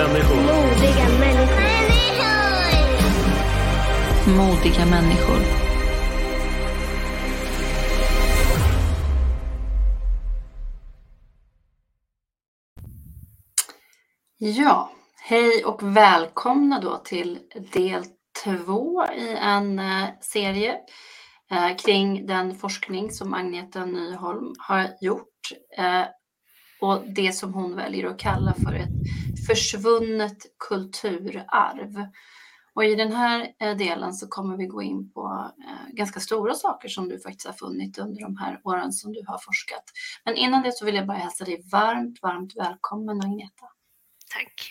människor. Modiga människor. Modiga människor. Ja, hej och välkomna då till del 2 i en serie kring den forskning som Agneta Nyholm har gjort och det som hon väljer att kalla för ett försvunnet kulturarv. Och i den här delen så kommer vi gå in på ganska stora saker som du faktiskt har funnit under de här åren som du har forskat. Men innan det så vill jag bara hälsa dig varmt välkommen, Agneta. Tack.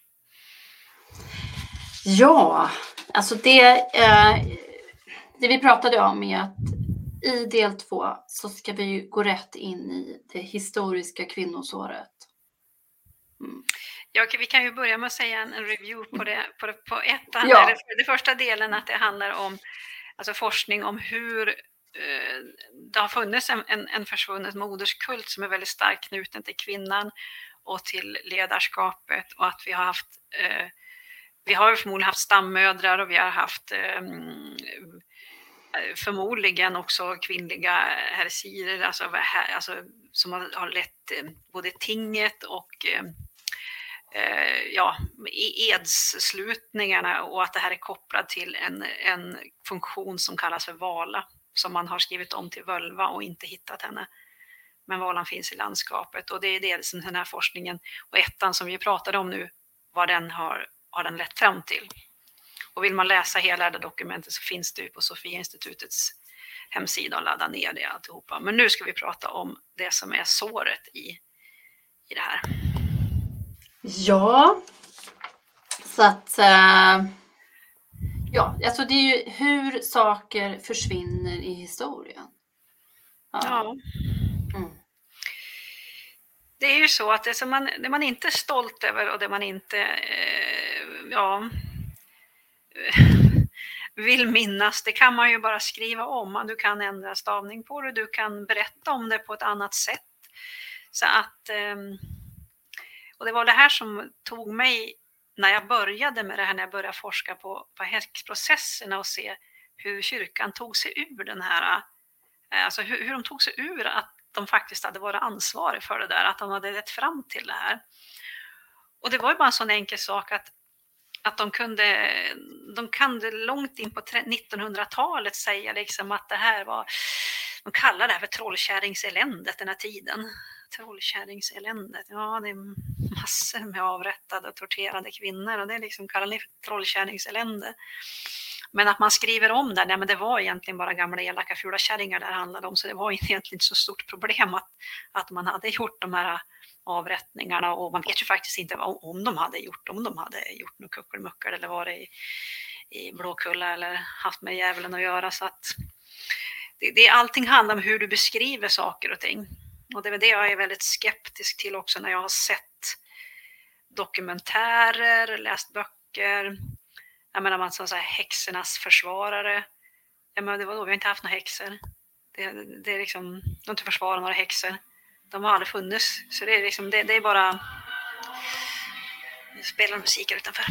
Ja, alltså det vi pratade om är att i del 2 så ska vi gå rätt in i det historiska kvinnosåret. Ja, vi kan ju börja med att säga en review på ettan. Ja. Det första delen att det handlar om alltså forskning om hur det har funnits en försvunnen moderskult som är väldigt starkt knuten till kvinnan och till ledarskapet, och att vi har haft vi har förmodligen haft stammödrar och vi har haft förmodligen också kvinnliga heresirer, alltså som har lett både tinget och edsslutningarna, och att det här är kopplat till en funktion som kallas för vala, som man har skrivit om till völva och inte hittat henne. Men valan finns i landskapet, och det är dels den här forskningen och ettan som vi pratade om nu, vad den har den lett fram till. Och vill man läsa hela det dokumentet så finns det ju på Sofia institutets hemsida och ladda ner det alltihopa. Men nu ska vi prata om det som är såret i det här. Ja, så att alltså det är ju hur saker försvinner i historien. Ja. Det är ju så att det man inte är stolt över och det man inte vill minnas, det kan man ju bara skriva om. Du kan ändra stavning på det, du kan berätta om det på ett annat sätt. Så att, och det var det här som tog mig när jag började med det här, när jag började forska på häxprocesserna och se hur kyrkan tog sig ur den här, alltså hur de tog sig ur att de faktiskt hade varit ansvariga för det där, att de hade lett fram till det här. Och det var ju bara en sån enkel sak att de kunde långt in på 1900-talet säga liksom att det här var, de kallar det här för trollkärringseländet den här tiden. Trollkärringseländet, ja, det är massor med avrättade och torterade kvinnor, och det liksom kallar ni för trollkärringselände. Men att man skriver om det, nej, men det var egentligen bara gamla elaka fula kärringar det handlade om, så det var egentligen inte så stort problem att man hade gjort de här avrättningarna, och man vet ju faktiskt inte om de hade gjort något kuckelmuckar eller varit i Blåkulla eller haft med djävulen att göra. Så att allting handlar om hur du beskriver saker och ting, och det är det jag är väldigt skeptisk till också när jag har sett dokumentärer, läst böcker. Jag menar, man sa så här, häxornas försvarare. Jag menar, det var då vi har inte haft några häxor. Det är liksom, de har inte försvarat några häxor. De har aldrig funnits. Så det är liksom, det är bara... Nu spelar musik här utanför.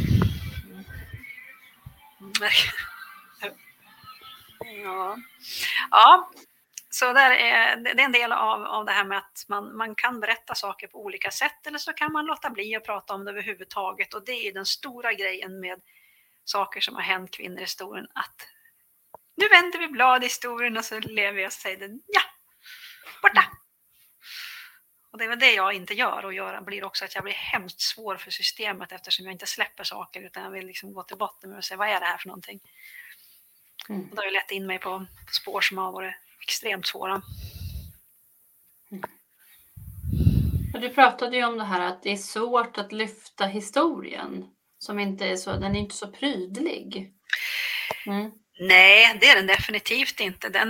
Ja. Så det är en del av det här med att man kan berätta saker på olika sätt, eller så kan man låta bli att prata om det överhuvudtaget. Och det är den stora grejen med saker som har hänt kvinnor i historien, att nu vänder vi blad i historien och så lever jag och säger ja, borta. Och det är väl det jag inte gör, och göra blir också att jag blir hemskt svår för systemet, eftersom jag inte släpper saker utan jag vill liksom gå till botten med och säga vad är det här för någonting. Och då har jag lett in mig på spår som har varit extremt svåra. Och du pratade ju om det här att det är svårt att lyfta historien som inte är så, den är inte så prydlig. Nej, det är den definitivt inte. Den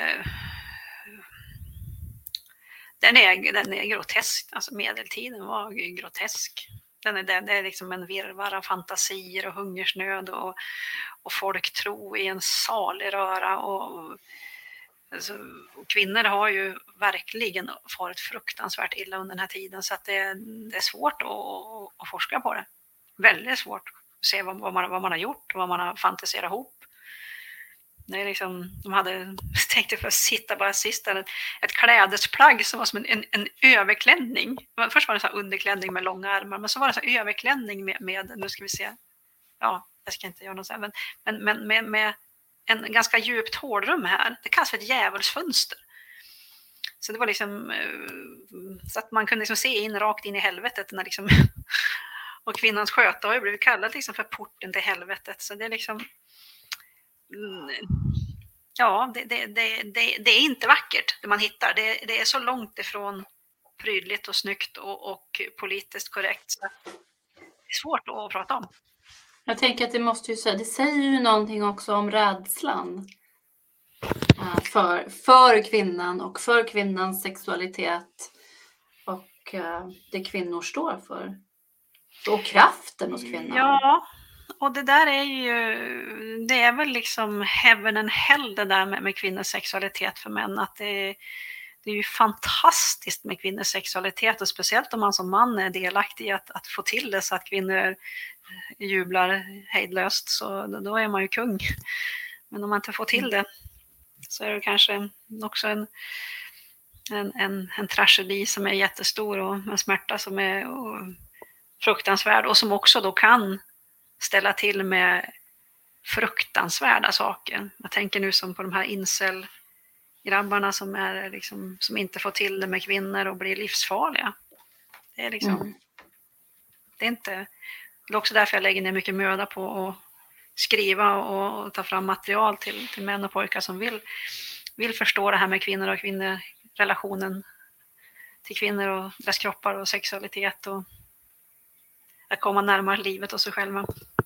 är grotesk. Alltså medeltiden var grotesk. Det är liksom en virrvarr av fantasier och hungersnöd och folktro i en salig röra. Och kvinnor har ju verkligen farit fruktansvärt illa under den här tiden, så att det är svårt att forska på det. väldigt svårt att se vad man har gjort och vad man har fantiserat ihop. Det är liksom, de hade tänkt för att sitta bara sist ett klädesplagg som var som en överklänning. Först var det så här underklänning med långa armar, men så var det så här överklänning med nu ska vi se, ja, jag ska inte göra något så här, men med en ganska djupt hårdrum här. Det kallas för ett djävulsfönster. Så det var liksom så att man kunde liksom se in rakt in i helvetet när liksom och kvinnans sköte har ju blivit kallad liksom för porten till helvetet. Så det är liksom ja, det är inte vackert det man hittar. Det är så långt ifrån prydligt och snyggt och politiskt korrekt så det är svårt att prata om. Jag tänker att det säger ju någonting också om rädslan för kvinnan och för kvinnans sexualitet och det kvinnor står för. Och kraften hos kvinnan. Ja, och det där det är väl liksom heaven and hell det där med kvinnors sexualitet för män. Att det är ju fantastiskt med kvinnors sexualitet och speciellt om man som man är delaktig i att få till det så att kvinnor jublar hejdlöst, så då är man ju kung. Men om man inte får till det så är det kanske också en tragedi som är jättestor och en smärta som är fruktansvärd och som också då kan ställa till med fruktansvärda saker. Jag tänker nu som på de här incel-grabbarna som är liksom, som inte får till det med kvinnor och blir livsfarliga. Det är liksom det är inte. Det är också därför jag lägger ner mycket möda på att skriva och ta fram material till män och pojkar som vill förstå det här med kvinnor och relationen till kvinnor och deras kroppar och sexualitet och att komma närmare livet och sig själva.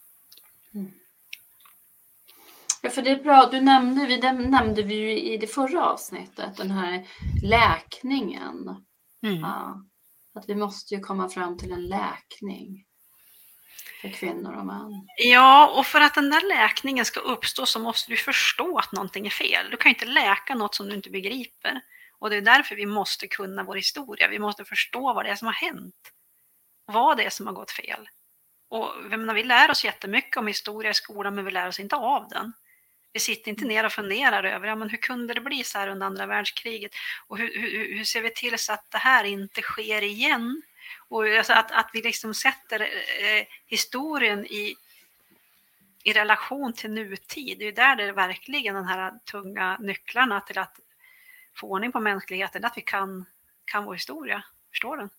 Ja, för det är bra. Det nämnde vi ju i det förra avsnittet, den här läkningen. Ja, att vi måste ju komma fram till en läkning för kvinnor och män. Ja, och för att den där läkningen ska uppstå så måste du förstå att någonting är fel. Du kan inte läka något som du inte begriper. Och det är därför vi måste kunna vår historia. Vi måste förstå vad det är som har hänt. Vad det är som har gått fel. Och vi lär oss jättemycket om historia i skolan, men vi lär oss inte av den. Vi sitter inte ner och funderar över men hur kunde det bli så här under andra världskriget? Och hur ser vi till så att det här inte sker igen? Och alltså att vi liksom sätter historien i relation till nutid. Det är där det är verkligen den här tunga nycklarna till att få ordning på mänskligheten. Att vi kan vår historia. Förstår den?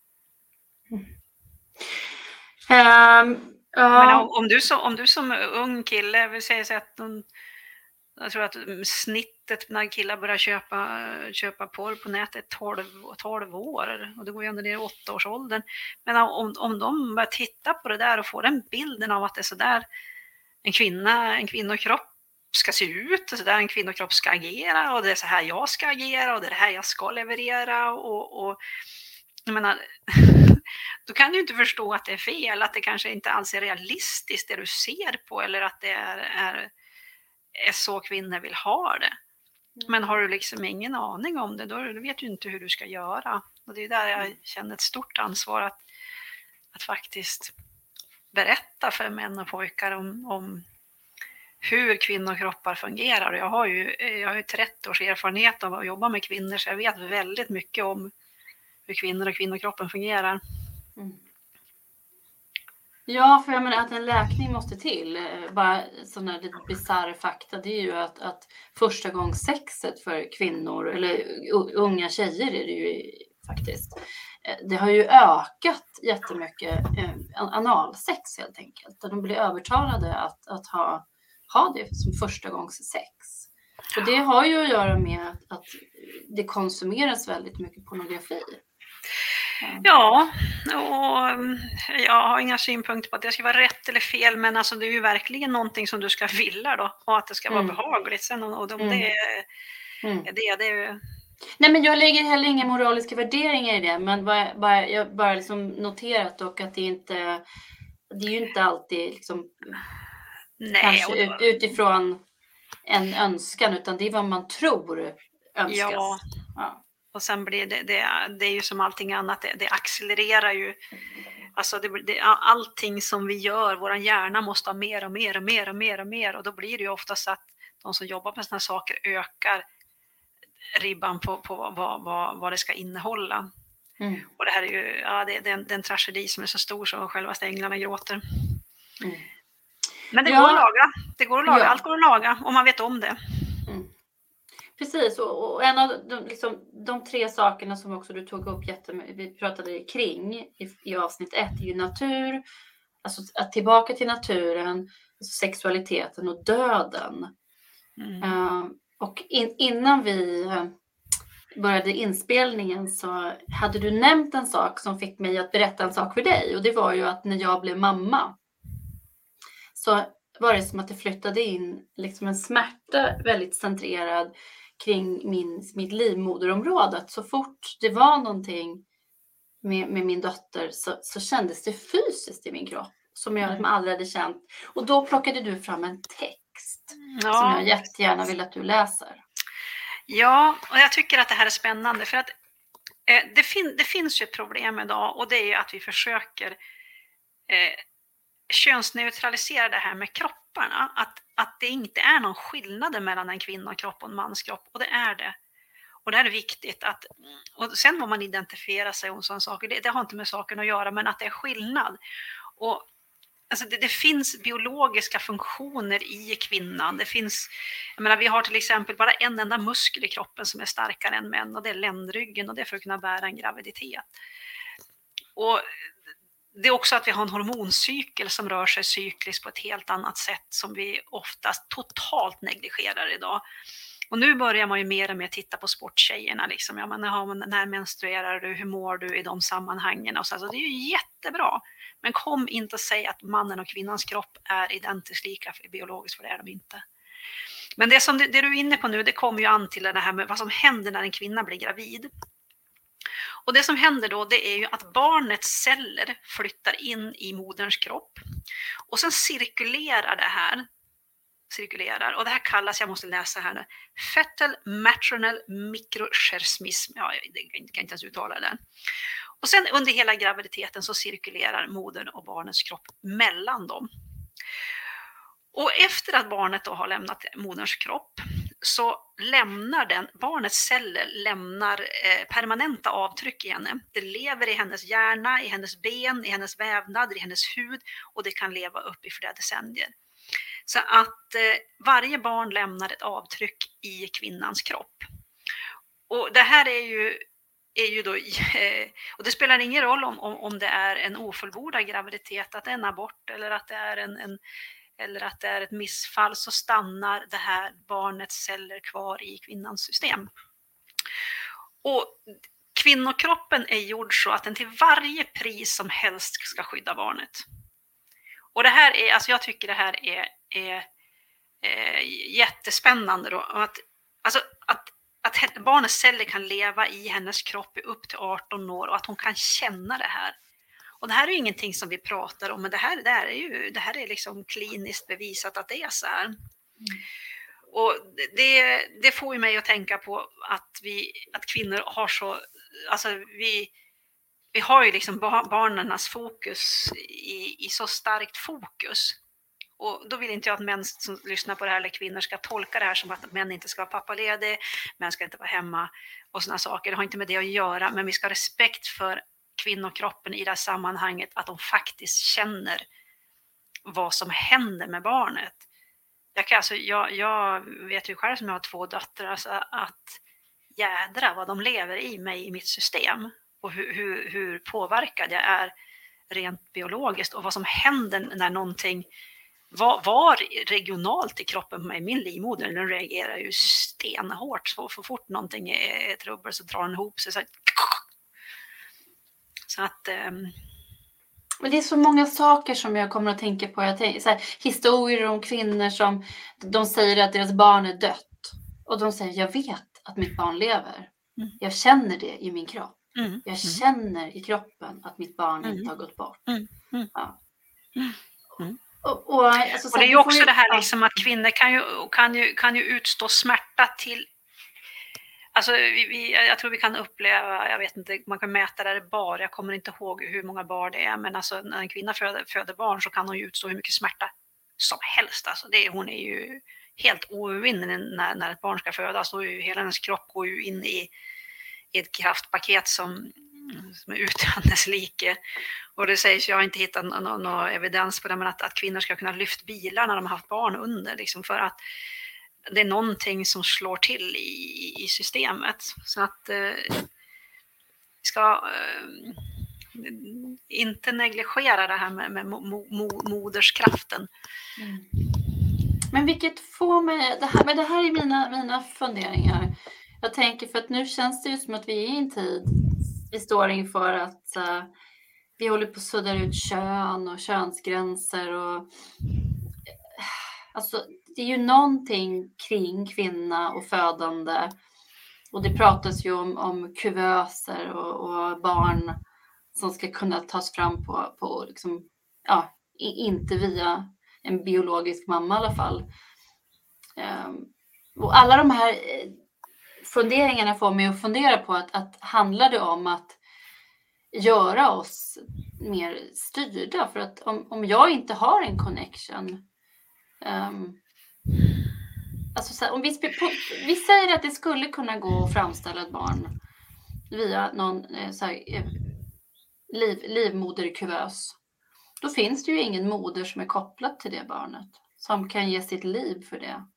Men om du som ung kille vill säga så att jag tror att snittet när killar börjar köpa porr på nätet är 12 år och det går ju ändå ner i 8-årsåldern. Men om de börjar titta på det där och får den bilden av att det är så där en kvinnokropp ska se ut och så där en kvinnokropp ska agera och det är så här jag ska agera och det är det här jag ska leverera och jag menar då kan du inte förstå att det är fel, att det kanske inte alls är realistiskt det du ser på eller att det är så kvinnor vill ha det. Men har du liksom ingen aning om det, då vet du inte hur du ska göra. Och det är där jag känner ett stort ansvar att faktiskt berätta för män och pojkar om hur kvinnokroppar fungerar. Och jag har ju 30 års erfarenhet av att jobba med kvinnor så jag vet väldigt mycket om hur kvinnor och kvinnokroppen fungerar. Ja, för jag menar att en läkning måste till. Bara sån här lite bizarr fakta, det är ju att första gången sexet för kvinnor, eller unga tjejer är det ju faktiskt, det har ju ökat jättemycket analsex helt enkelt. De blir övertalade att ha det som första gångs sex. Och det har ju att göra med att det konsumeras väldigt mycket pornografi. Ja, och jag har inga synpunkter på att det ska vara rätt eller fel, men alltså det är ju verkligen någonting som du ska vilja då, och att det ska vara behagligt sen och det är ju... Nej, men jag lägger heller inga moraliska värderingar i det, men jag bara liksom noterat dock att det är ju inte alltid liksom kanske utifrån en önskan, utan det är vad man tror önskas. Ja. Och sen blir det är ju som allting annat, det accelererar ju Alltså allting som vi gör, vår hjärna måste ha mer och mer och mer och mer och mer, och då blir det ju oftast att de som jobbar med sådana saker ökar ribban på vad det ska innehålla. Och det här är ju det är en tragedi som är så stor så självaste änglarna gråter. Men det går att laga. Det går att laga. Allt går att laga om man vet om det. Precis, och en av de 3 sakerna som också du tog upp vi pratade kring i avsnitt 1 är ju natur, alltså att tillbaka till naturen, alltså sexualiteten och döden. Och innan vi började inspelningen så hade du nämnt en sak som fick mig att berätta en sak för dig, och det var ju att när jag blev mamma så var det som att det flyttade in liksom en smärta väldigt centrerad kring mitt livmoderområde. Så fort det var någonting med min dotter så kändes det fysiskt i min kropp som jag aldrig hade känt. Och då plockade du fram en text som jag jättegärna vill att du läser. Ja, och jag tycker att det här är spännande för att det finns ju ett problem idag, och det är ju att vi försöker könsneutralisera det här med kropparna. Att det inte är någon skillnad mellan en kvinnokropp och en manskropp, och det är det. Och det här är viktigt. Och sen vad man identifierar sig om sådana saker, det har inte med saken att göra, men att det är skillnad. Och alltså det finns biologiska funktioner i kvinnan. Det finns, vi har till exempel bara en enda muskel i kroppen som är starkare än män, och det är ländryggen, och det är för att kunna bära en graviditet. Och det är också att vi har en hormoncykel som rör sig cykliskt på ett helt annat sätt som vi oftast totalt negligerar idag. Och nu börjar man ju mer och mer titta på sporttjejerna. Liksom. När menstruerar du? Hur mår du i de sammanhangen? Och så det är ju jättebra. Men kom inte och säg att mannen och kvinnans kropp är identiskt lika biologiskt, för det är de inte. Men det du är inne på nu, det kommer ju an till det här med vad som händer när en kvinna blir gravid. Och det som händer då, det är ju att barnets celler flyttar in i moderns kropp. Och sen cirkulerar det här. Och det här kallas, jag måste läsa här nu, fetal maternal mikrochersmism. Det kan inte ens uttala det. Och sen under hela graviditeten så cirkulerar modern och barnets kropp mellan dem. Och efter att barnet då har lämnat moderns kropp så barnets celler lämnar permanenta avtryck i henne. Det lever i hennes hjärna, i hennes ben, i hennes vävnad, i hennes hud, och det kan leva upp i flera decennier. Så att varje barn lämnar ett avtryck i kvinnans kropp. Och det här är ju då, och det spelar ingen roll om det är en ofullbordad graviditet, att det är en abort eller att det är eller att det är ett missfall, så stannar det här barnets celler kvar i kvinnans system. Och kvinnokroppen är gjord så att den till varje pris som helst ska skydda barnet. Och det här är, alltså jag tycker det här är jättespännande då, att barnets celler kan leva i hennes kropp i upp till 18 år och att hon kan känna det här. Och det här är ju ingenting som vi pratar om, men det här är liksom kliniskt bevisat att det är så här. Och det får ju mig att tänka på att kvinnor har så, alltså vi har ju liksom barnens fokus i så starkt fokus. Och då vill inte jag att män som lyssnar på det här eller kvinnor ska tolka det här som att män inte ska vara pappaledig, män ska inte vara hemma och sådana saker. Det har inte med det att göra, men vi ska ha respekt för kvinnokroppen i det här sammanhanget, att de faktiskt känner vad som händer med barnet. Jag vet ju själv som jag har 2 döttrar, alltså att jädra vad de lever i mig i mitt system och hur påverkad jag är rent biologiskt och vad som händer när någonting var regionalt i kroppen på mig. Min livmoder, den reagerar ju stenhårt, så fort någonting är trubbel så drar den ihop sig så att Men det är så många saker som jag kommer att tänka på. Jag tänker, så här, historier om kvinnor som de säger att deras barn är dött. Och de säger, jag vet att mitt barn lever. Jag känner det i min kropp. Jag känner i kroppen att mitt barn inte har gått bort. Ja. Och det är ju också det här liksom att kvinnor kan ju utstå smärta till, Alltså, jag tror vi kan uppleva, jag vet inte, man kan mäta det bar, jag kommer inte ihåg hur många bar det är, men alltså när en kvinna föder barn så kan hon ju utstå hur mycket smärta som helst. Alltså hon är ju helt oövervinnelig när ett barn ska födas, och hela hennes kropp går ju in i ett kraftpaket som är utan dess like. Och det sägs, jag har inte hittat någon evidens på det, men att kvinnor ska kunna lyfta bilar när de har haft barn under, liksom för att det är någonting som slår till i systemet. Så att vi ska inte negligera det här med moderskraften. Mm. Men vilket får mig, det här är mina funderingar. Jag tänker, för att nu känns det ju som att vi är i en tid, vi står inför att vi håller på att sudda ut kön och könsgränser, och alltså det är ju någonting kring kvinna och födande, och det pratas ju om kuvöser och barn som ska kunna tas fram på liksom, ja, inte via en biologisk mamma i alla fall. Och alla de här funderingarna får mig att fundera på att handlar det om att göra oss mer styrda? För att om jag inte har en connection, alltså så här, om vi säger att det skulle kunna gå att framställa ett barn via någon så här, livmoderkuvös, då finns det ju ingen moder som är kopplad till det barnet som kan ge sitt liv för det.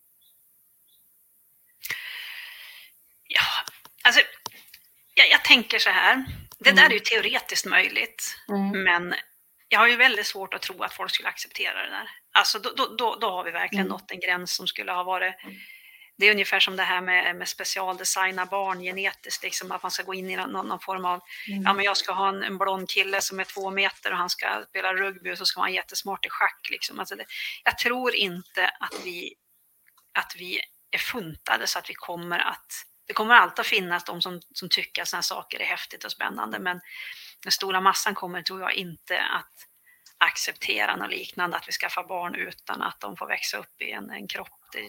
Ja, alltså jag tänker så här. Det där är ju teoretiskt möjligt, men jag har ju väldigt svårt att tro att folk skulle acceptera det där. Alltså då har vi verkligen nått en gräns som skulle ha varit. Det är ungefär som det här med specialdesigna barn genetiskt, liksom att man ska gå in i någon form av, ja men jag ska ha en blond kille som är 2 meter och han ska spela rugby och så ska han vara jättesmart i schack liksom. Alltså jag tror inte att vi är funtade så att vi kommer att, det kommer alltid att finnas de som tycker att sådana saker är häftigt och spännande, men den stora massan kommer, tror jag, inte att acceptera något liknande, att vi skaffar barn utan att de får växa upp i en kropp.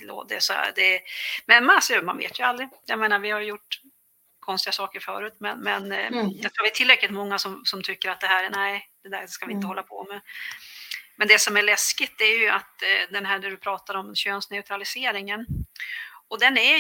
Men man vet ju aldrig. Jag menar, vi har gjort konstiga saker förut, men jag tror vi är tillräckligt många som tycker att det här är, nej, det där ska vi inte hålla på med. Men det som är läskigt, det är ju att den här där du pratar om könsneutraliseringen, och den är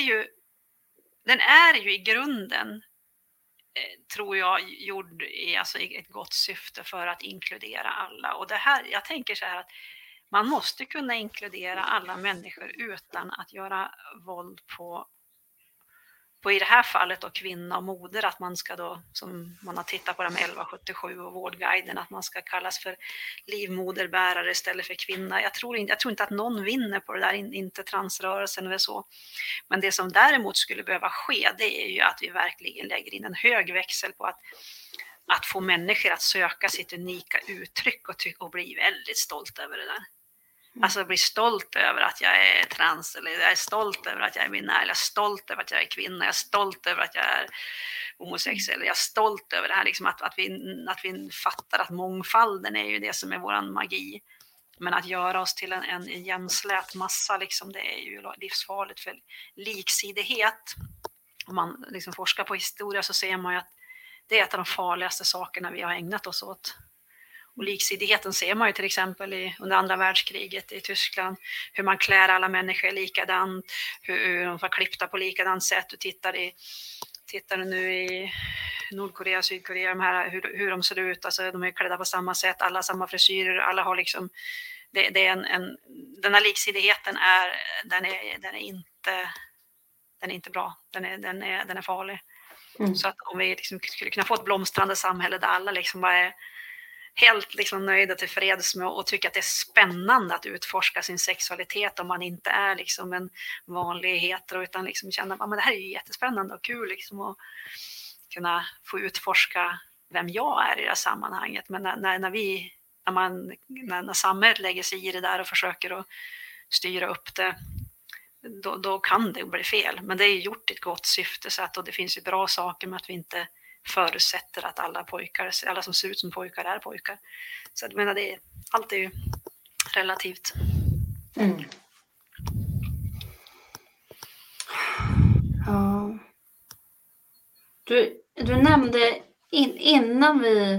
ju i grunden, tror jag, gjord i ett gott syfte för att inkludera alla. Och det här, jag tänker så här att man måste kunna inkludera alla människor utan att göra våld på i det här fallet då kvinna och moder, att man ska då, som man har tittat på det med 1177 och Vårdguiden, att man ska kallas för livmoderbärare istället för kvinna. Jag tror inte att någon vinner på det där, inte transrörelsen eller så. Men det som däremot skulle behöva ske, det är ju att vi verkligen lägger in en hög växel på att få människor att söka sitt unika uttryck och bli väldigt stolt över det där. Alltså bli stolt över att jag är trans, eller jag är stolt över att jag är binär, jag är stolt över att jag är kvinna, jag är stolt över att jag är homosexuell, jag är stolt över det här, liksom att vi fattar att mångfalden är ju det som är våran magi. Men att göra oss till en jämslät massa, liksom, det är ju livsfarligt, för liksidighet. Om man liksom forskar på historia så ser man ju att det är ett av de farligaste sakerna vi har ägnat oss åt. Och liksidigheten ser man ju till exempel under andra världskriget i Tyskland, hur man klär alla människor likadant, hur de var klippta på likadant sätt. Du tittar nu i Nordkorea och Sydkorea, hur de ser ut, alltså de är klädda på samma sätt, alla samma frisyrer, alla har liksom, det är den här liksidigheten den är inte bra, den är farlig. Så att om vi liksom skulle kunna få ett blomstrande samhälle där alla liksom bara är helt liksom nöjda till freds med och tycker att det är spännande att utforska sin sexualitet, om man inte är liksom en vanlig hetero, utan liksom känner att det här är ju jättespännande och kul liksom, att kunna få utforska vem jag är i det här sammanhanget. Men när samhället lägger sig i det där och försöker att styra upp det, då kan det bli fel. Men det är gjort i ett gott syfte, så att, och det finns ju bra saker med att vi inte förutsätter att alla som ser ut som pojkar är pojkar. Så jag menar, allt är ju relativt. Ja. Du nämnde innan vi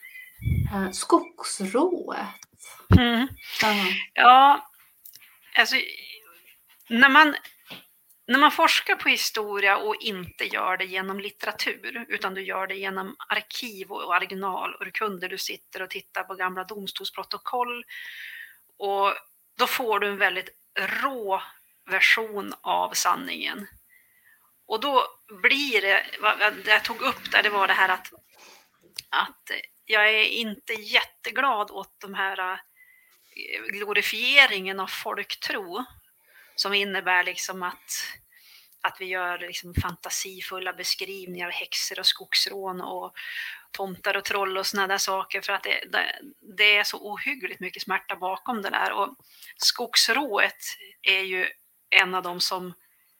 skogsrået. Mm. Ja. Ja, alltså när man forskar på historia och inte gör det genom litteratur utan du gör det genom arkiv och originalurkunder, du sitter och tittar på gamla domstolsprotokoll och då får du en väldigt rå version av sanningen. Och då blir det jag tog upp där, det var det här att jag är inte jätteglad åt de här glorifieringen av folktro som innebär liksom att vi gör liksom fantasifulla beskrivningar av häxor och skogsrån och tomtar och troll och såna där saker, för att det är så ohyggligt mycket smärta bakom det där. Och skogsrået är ju en av dem som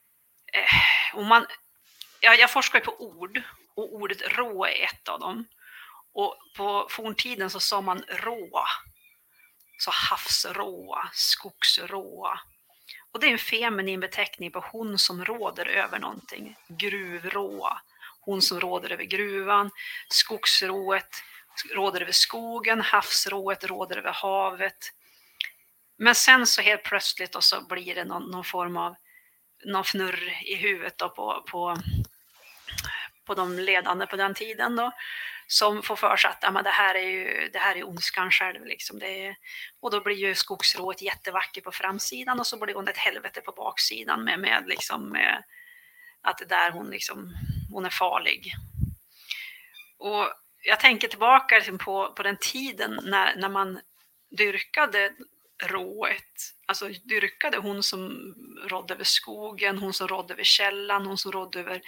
jag forskar på ord och ordet rå är ett av dem. Och på forntiden så sa man råa, så havsråa, skogsråa. Och det är en feminin beteckning på hon som råder över någonting. Gruvråa, hon som råder över gruvan. Skogsrået råder över skogen, havsrået råder över havet. Men sen så helt plötsligt och så blir det någon form av någon fnurr i huvudet då på de ledande på den tiden då, som får för sig att det här är ondskan själv liksom. Och då blir ju skogsrået jättevacker på framsidan och så blir hon ett helvete på baksidan med att det där hon är farlig. Och jag tänker tillbaka liksom på den tiden när man dyrkade rået, alltså dyrkade hon som rådde över skogen, hon som rådde över källan, hon som rådde över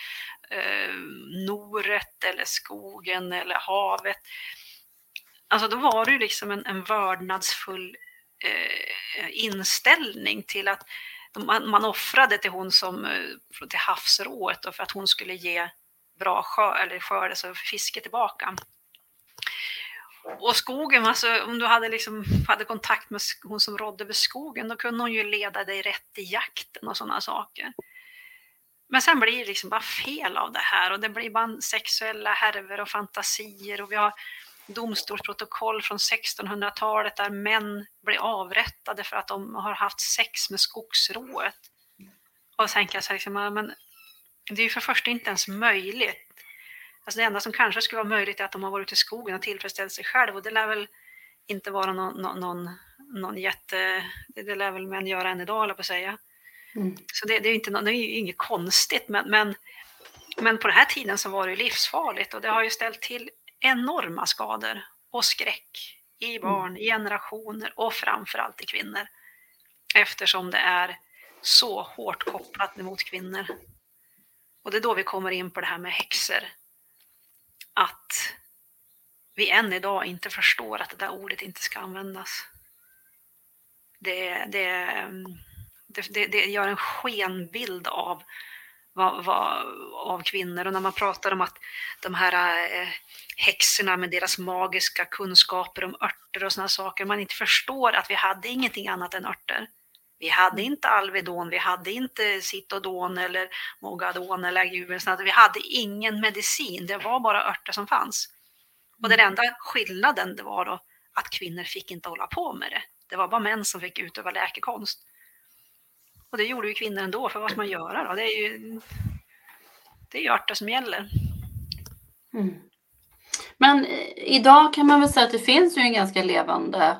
noret eller skogen eller havet. Alltså då var det ju liksom en vördnadsfull inställning till att man offrade till hon till havsrået och för att hon skulle ge bra skörd, alltså fiske tillbaka. Och skogen, alltså om du hade kontakt med hon som rådde över skogen, då kunde hon ju leda dig rätt i jakten och sådana saker. Men sen blir det liksom bara fel av det här och det blir bara sexuella härvor och fantasier och vi har domstolsprotokoll från 1600-talet där män blir avrättade för att de har haft sex med skogsrået. Och så tänker jag så här, men det är ju för första inte ens möjligt. Alltså det enda som kanske skulle vara möjligt är att de har varit ute i skogen och tillfredsställt sig själv och det lär väl inte vara någon det lär väl män göra än idag, eller på att säga. Mm. Så det är ju inget konstigt, men på den här tiden så var det livsfarligt och det har ju ställt till enorma skador och skräck i barn, i generationer och framförallt i kvinnor. Eftersom det är så hårt kopplat mot kvinnor. Och det är då vi kommer in på det här med häxor. Att vi än idag inte förstår att det där ordet inte ska användas. Det gör en skenbild av kvinnor. Och när man pratar om att de här häxorna med deras magiska kunskaper om örter och såna saker, man inte förstår att vi hade ingenting annat än örter. Vi hade inte Alvedon, vi hade inte Citodon eller Mogadon eller Jubel. Vi hade ingen medicin, det var bara örter som fanns. Och den enda skillnaden det var då att kvinnor fick inte hålla på med det. Det var bara män som fick utöva läkekonst. Och det gjorde ju kvinnor ändå, för vad ska man göra då? Det är ju örter som gäller. Mm. Men idag kan man väl säga att det finns ju en ganska levande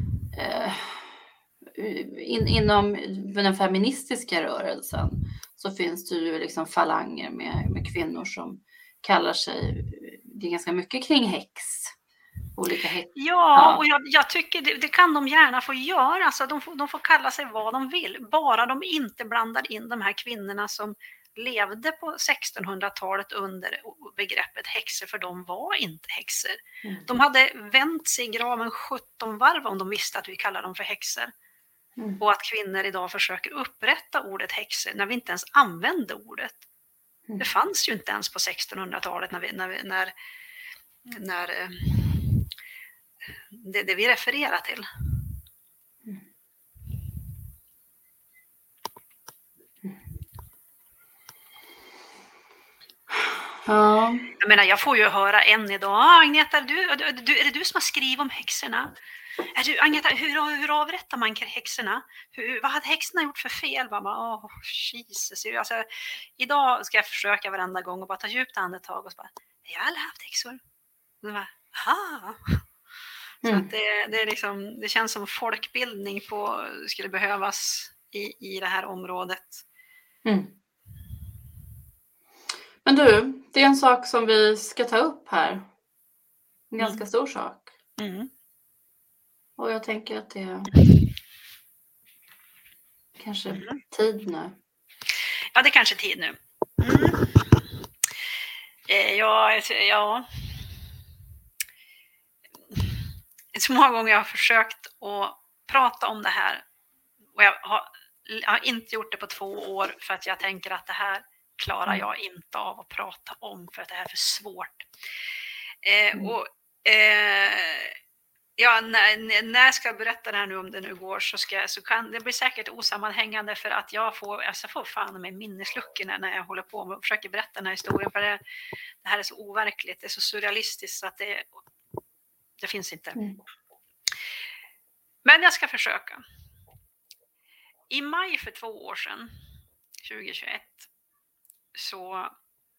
inom den feministiska rörelsen så finns det ju liksom falanger med kvinnor som kallar sig, det är ganska mycket kring olika häx. Ja, och jag tycker det kan de gärna få göra, alltså de får kalla sig vad de vill, bara de inte blandar in de här kvinnorna som levde på 1600-talet under begreppet häxor, för de var inte häxor. De hade vänt sig i graven 17 varv om de visste att vi kallar dem för häxor. Och att kvinnor idag försöker upprätta ordet häxor när vi inte ens använde ordet. Det fanns ju inte ens på 1600-talet när det vi refererar till. Ja. Jag menar, jag får ju höra än idag, Agneta, är det du som har skrivit om häxorna? Agneta, hur avrättar man häxorna? Vad hade häxorna gjort för fel? Jesus. Alltså, idag ska jag försöka varenda gång och bara ta djupt andetag och så bara, jag har aldrig haft häxor. Och bara, aha. Så att det är liksom, det känns som folkbildning skulle behövas i det här området. Men du, det är en sak som vi ska ta upp här. En ganska stor sak. Och jag tänker att det är kanske tid nu. Ja, det är kanske tid nu. Ja. Så många gånger jag har försökt att prata om det här och jag har inte gjort det på 2 år för att jag tänker att det här klarar jag inte av att prata om för att det här är för svårt. När jag ska berätta det här nu, om det nu går, så kan det bli säkert osammanhängande för att jag får fan med minnesluckor när jag håller på och försöker berätta den här historien, för det här är så overkligt, det är så surrealistiskt så att det finns inte. Men jag ska försöka. I maj för 2 år sedan, 2021, så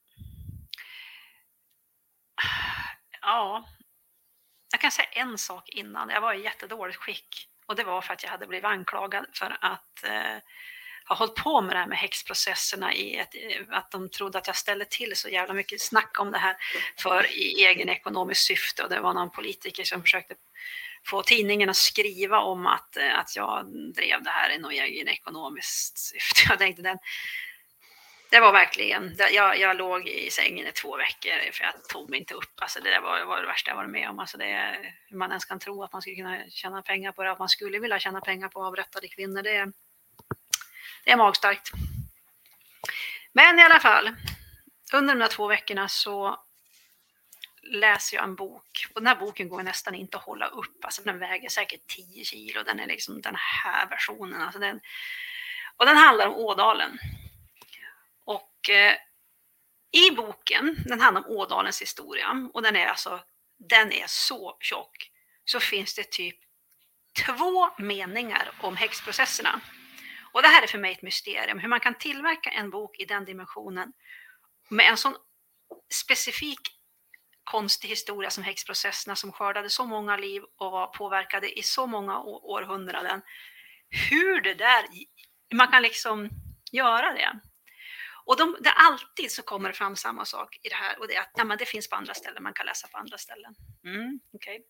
jag kan säga en sak innan. Jag var i jättedåligt skick och det var för att jag hade blivit anklagad för att ha hållit på med det här med häxprocesserna att de trodde att jag ställde till så jävla mycket snack om det här i egen ekonomisk syfte, och det var någon politiker som försökte få tidningen att skriva om att jag drev det här i någon egen ekonomiskt syfte. Jag tänkte det var verkligen, jag låg i sängen i 2 veckor för jag tog mig inte upp. Alltså det var det värsta jag varit med om. Alltså hur man ens kan tro att man skulle kunna tjäna pengar på det, att man skulle vilja tjäna pengar på avrättade kvinnor, det är magstarkt. Men i alla fall, under de här 2 veckorna så läser jag en bok, och den här boken går nästan inte att hålla upp. Alltså den väger säkert 10 kilo, den är liksom den här versionen. Alltså och den handlar om Ådalen. Och i boken, den handlar om Ådalens historia, och den är så tjock, så finns det typ 2 meningar om häxprocesserna. Och det här är för mig ett mysterium, hur man kan tillverka en bok i den dimensionen med en sån specifik konstig historia som häxprocesserna, som skördade så många liv och var påverkade i så många århundraden. Hur man kan liksom göra det. Och det alltid så kommer det fram samma sak i det här, och det är att det finns på andra ställen, man kan läsa på andra ställen. Okay.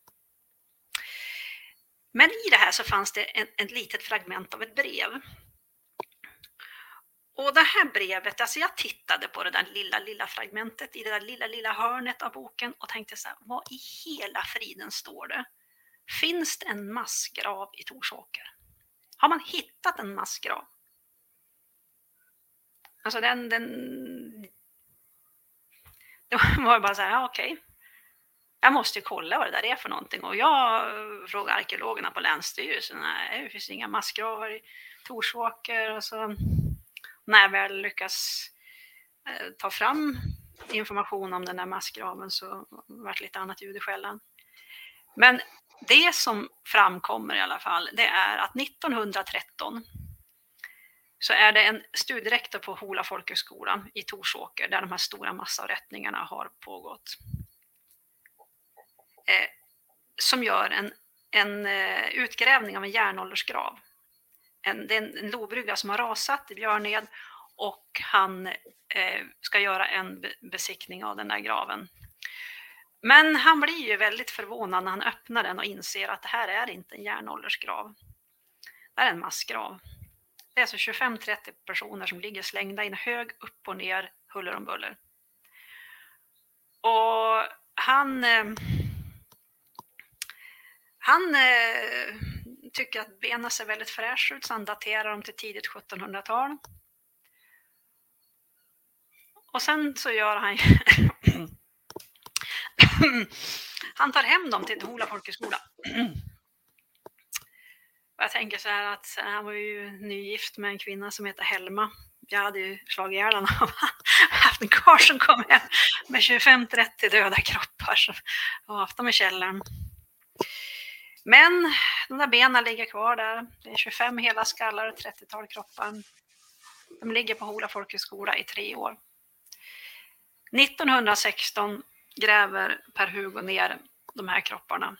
Men i det här så fanns det ett litet fragment av ett brev. Och det här brevet, alltså jag tittade på det där lilla fragmentet i det där lilla hörnet av boken och tänkte så här, vad i hela friden står det? Finns det en massgrav i Torsåker? Har man hittat en massgrav? Alltså det var bara så här, okej. Jag måste kolla vad det där är för någonting. Och jag frågar arkeologerna på Länsstyrelsen, nej, det finns inga massgravar i Torsåker. Och så när jag väl lyckas ta fram information om den där massgraven så var det lite annat ljud i skällan. Men det som framkommer i alla fall, det är att 1913 så är det en studierektor på Hola folkhögskola i Torsåker där de här stora massavrättningarna har pågått. Som gör en utgrävning av en järnåldersgrav. Det är en lobrygga som har rasat i Björned, och han ska göra en besiktning av den där graven. Men han blir ju väldigt förvånad när han öppnar den och inser att det här är inte en järnåldersgrav. Det är en massgrav. Det är alltså 25-30 personer som ligger slängda i en hög upp och ner, huller om buller. Och han tycker att benen ser väldigt fräscha ut, så han daterar dem till tidigt 1700-tal. Och sen så gör han han tar hem dem till Hola folkhögskola. Och jag tänker så här att han var ju nygift med en kvinna som heter Helma. Jag hade ju slagit ihjäl honom och haft en karl som kom hem med 25-30 döda kroppar och haft dem i källaren. Men de där benen ligger kvar där. Det är 25 hela skallar och 30-tal kroppar. De ligger på Hola folkhögskola i 3 år. 1916 gräver Per-Hugo ner de här kropparna.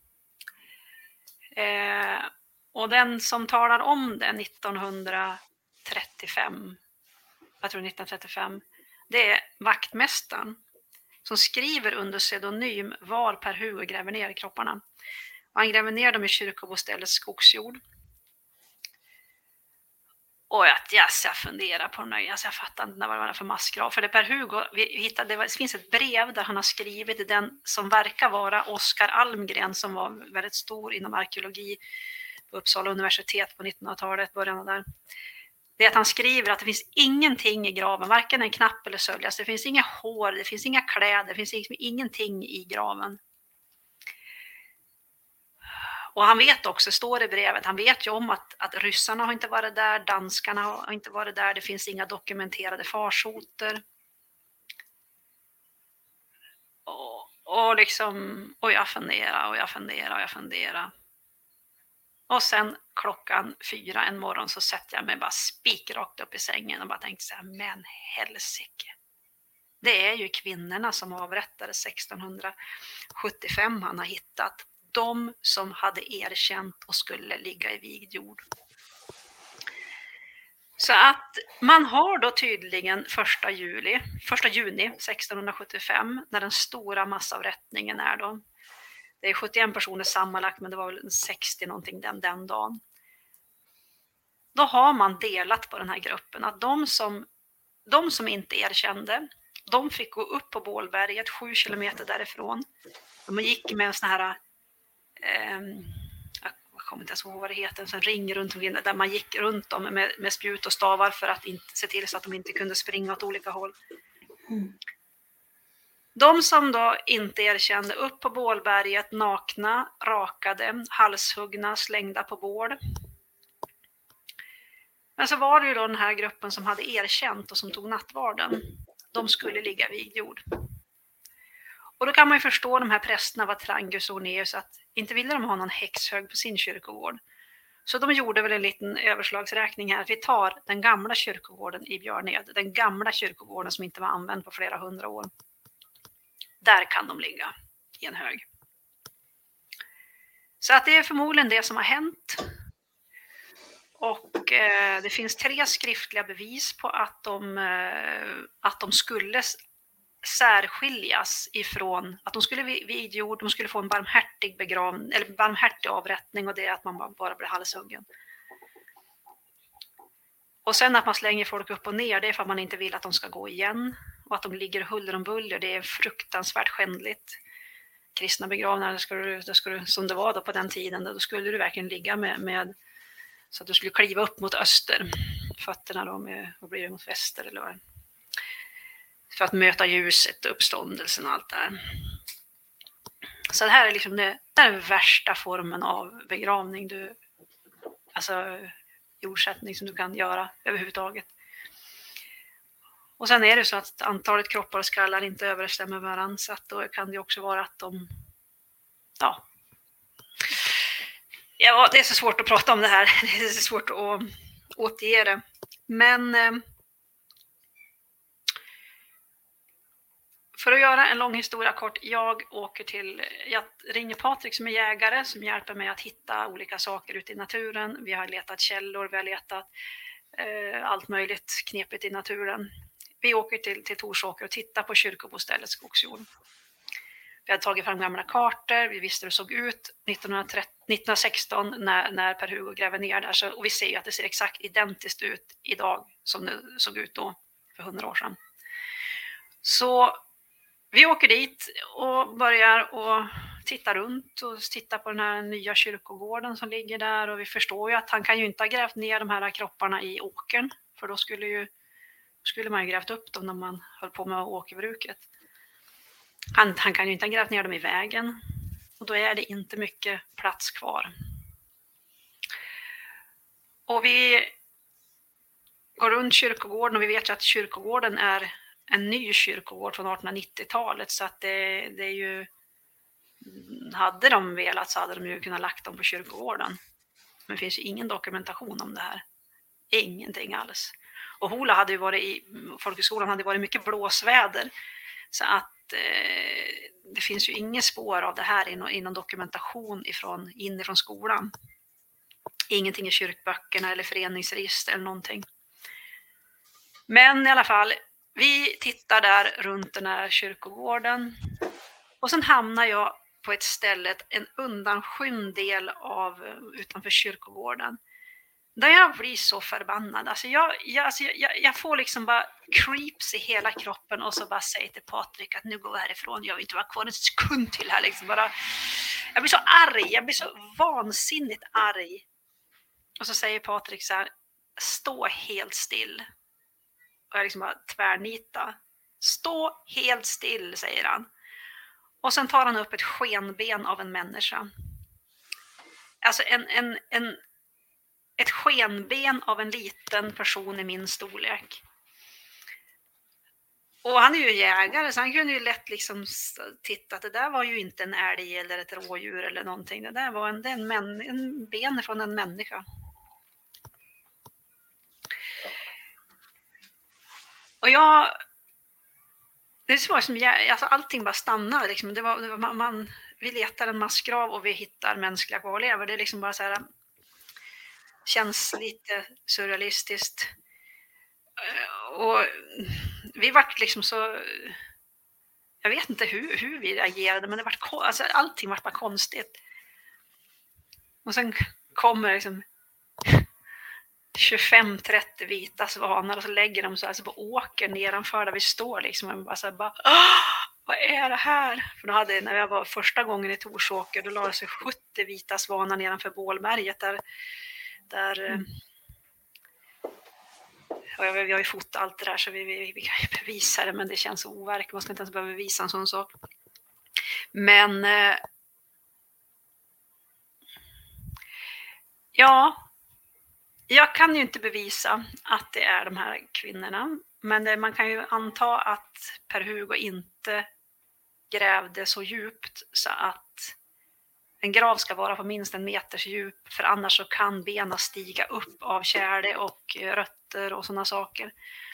Och den som talar om det 1935, jag tror 1935, det är vaktmästaren som skriver under pseudonym var Per-Hugo gräver ner kropparna. Och han gräver ner dem i kyrkoboställets skogsjord. Och jag funderar på det, jag fattar inte vad det var för massgrav. För det Per-Hugo, det finns ett brev där han har skrivit den som verkar vara Oskar Almgren, som var väldigt stor inom arkeologi på Uppsala universitet på 1900-talet, början av där. Det är att han skriver att det finns ingenting i graven, varken en knapp eller sölja. Det finns inga hår, det finns inga kläder, det finns ingenting i graven. Och han vet också, står i brevet, han vet ju om att ryssarna har inte varit där, danskarna har inte varit där, det finns inga dokumenterade farsoter. Och jag funderar. Och sen 4:00 en morgon så sätter jag mig bara spikrakt upp i sängen och bara tänkte så här, men helsike. Det är ju kvinnorna som avrättades 1675 han har hittat. De som hade erkänt och skulle ligga i vigd jord. Så att man har då tydligen 1 juni 1675 när den stora massavrättningen är då. Det är 71 personer sammanlagt, men det var väl 60 någonting den dagen. Då har man delat på den här gruppen att de som inte erkände, de fick gå upp på Bålberget 7 kilometer därifrån. De gick med en sån här jag kommer inte ens ihåg vad det heter, en sån ring runt omkring där man gick runt dem med spjut och stavar för att se till så att de inte kunde springa åt olika håll. De som då inte erkände, upp på Bålberget, nakna, rakade, halshuggna, slängda på bål. Men så var det ju då den här gruppen som hade erkänt och som tog nattvarden. De skulle ligga vid jord. Och då kan man ju förstå de här prästerna, Vatrangus och Orneus, att inte ville de ha någon häxhög på sin kyrkogård. Så de gjorde väl en liten överslagsräkning här. Vi tar den gamla kyrkogården i Björned, den gamla kyrkogården som inte var använd på flera 100 år. Där kan de ligga i en hög. Så att det är förmodligen det som har hänt. Och det finns 3 skriftliga bevis på att de skulle särskiljas ifrån, att de skulle vid jord, de skulle få en barmhärtig avrättning, och det är att man bara blir halshuggen. Och sen att man slänger folk upp och ner, det är för att man inte vill att de ska gå igen. Och att de ligger huller om buller, det är fruktansvärt skändligt. Kristna begravningar, som det var då på den tiden, då skulle du verkligen ligga med så att du skulle kliva upp mot öster. Fötterna då vad blir det, mot väster eller vad? För att möta ljuset, uppståndelsen och allt det här. Så det här är liksom den värsta formen av begravning, alltså jordsättning som du kan göra överhuvudtaget. Och sen är det så att antalet kroppar och skallar inte överensstämmer med varandra, så att då kan det också vara att det är så svårt att prata om det här, det är så svårt att återge det. Men för att göra en lång historia kort, jag ringer Patrik som är jägare som hjälper mig att hitta olika saker ute i naturen. Vi har letat källor, vi har letat allt möjligt knepigt i naturen. Vi åker till Torsåker och tittar på kyrkoboställets skogsjord. Vi hade tagit fram gamla kartor, vi visste hur det såg ut 1916 när Per-Hugo gräver ner där. Och vi ser ju att det ser exakt identiskt ut idag som det såg ut då för 100 år sedan. Så vi åker dit och börjar och titta runt och titta på den här nya kyrkogården som ligger där. Och vi förstår ju att han kan ju inte ha grävt ner de här kropparna i åkern, för då skulle man ju grävt upp dem när man höll på med åkerbruket. Han kan ju inte ha grävt ner dem i vägen, och då är det inte mycket plats kvar. Och vi går runt kyrkogården och vi vet ju att kyrkogården är en ny kyrkogård från 1890-talet, så att det är ju, hade de velat så hade de ju kunnat lagt dem på kyrkogården. Men det finns ju ingen dokumentation om det här. Ingenting alls. Och Hola hade ju varit folkhögskolan hade varit mycket blåsväder, så att det finns ju inget spår av det här i någon dokumentation inifrån skolan. Ingenting i kyrkböckerna eller föreningsregister eller någonting. Men i alla fall, vi tittar där runt den här kyrkogården och sen hamnar jag på ett ställe, en undanskymd del utanför kyrkogården, där jag blir så förbannad. Alltså jag får liksom bara creeps i hela kroppen och så bara säger till Patrik att nu går jag härifrån, jag vill inte vara kvar en sekund till här. Liksom bara, jag blir så arg, jag blir så vansinnigt arg. Och så säger Patrik så här, stå helt still. Och jag liksom bara tvärnita. Stå helt still, säger han. Och sen tar han upp ett skenben av en människa. Alltså ett skenben av en liten person i min storlek. Och han är ju jägare, så han kunde ju lätt liksom titta att det där var ju inte en älg eller ett rådjur eller någonting. Det där var en ben från en människa. Och det var som alltså allting bara stannade liksom. Vi letar en massgrav och vi hittar mänskliga kvarlevor. Det är liksom bara så här, känns lite surrealistiskt. Och vi vart liksom så, jag vet inte hur vi reagerade, men alltså allting var bara konstigt. Och sen kommer liksom 25-30 vita svanar och så lägger de så alltså på åker nedanför där vi står liksom, och bara så här, vad är det här? För då när jag var första gången i Torsåker, då la det sig 70 vita svanar nedanför Bålberget där och vi har ju fotat allt det där, så vi kan ju bevisa det, men det känns overkligt. Man ska inte ens behöva bevisa en sån sak. Men ja, jag kan ju inte bevisa att det är de här kvinnorna, men man kan ju anta att Per-Hugo inte grävde så djupt så att en grav ska vara på minst 1 meters djup, för annars så kan benen stiga upp av kärle och rötter och sådana saker.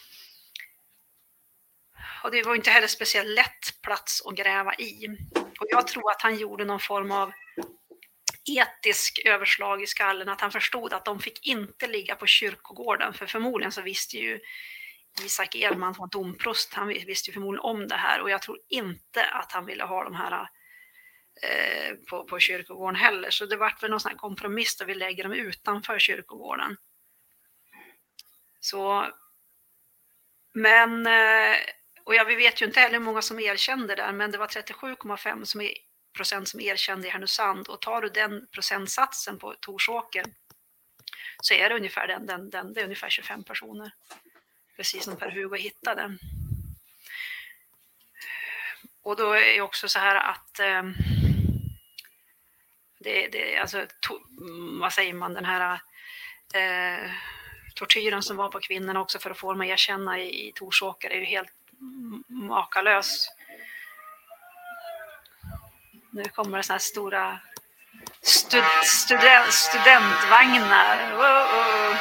Och det var inte heller speciellt lätt plats att gräva i. Och jag tror att han gjorde någon form av etisk överslag i skallen, att han förstod att de fick inte ligga på kyrkogården, för förmodligen så visste ju Isak Elman som var domprost, han visste ju förmodligen om det här, och jag tror inte att han ville ha de här på kyrkogården heller, så det var väl någon sån här kompromiss där vi lägger dem utanför kyrkogården. Så, men och vi vet ju inte heller hur många som erkände där, men det var 37,5% som erkände i Härnösand, och tar du den procentsatsen på Torsåker så är det ungefär det är ungefär 25 personer, precis som Per-Hugo hittade. Och då är det också så här att alltså vad säger man, den här tortyren som var på kvinnorna också för att få dem att erkänna i Torsåker är ju helt makalös. Nu kommer det så här stora studentvagnar. Wow.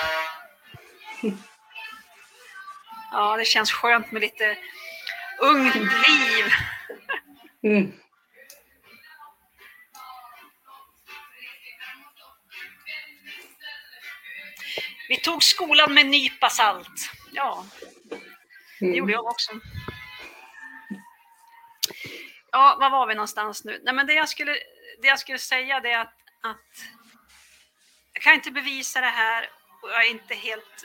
Ja, det känns skönt med lite ungt liv. Mm. Vi tog skolan med en nypa salt. Ja, det gjorde jag också. Ja, var var vi någonstans nu? Nej, men det jag skulle säga det är att jag kan inte bevisa det här, och jag är inte helt...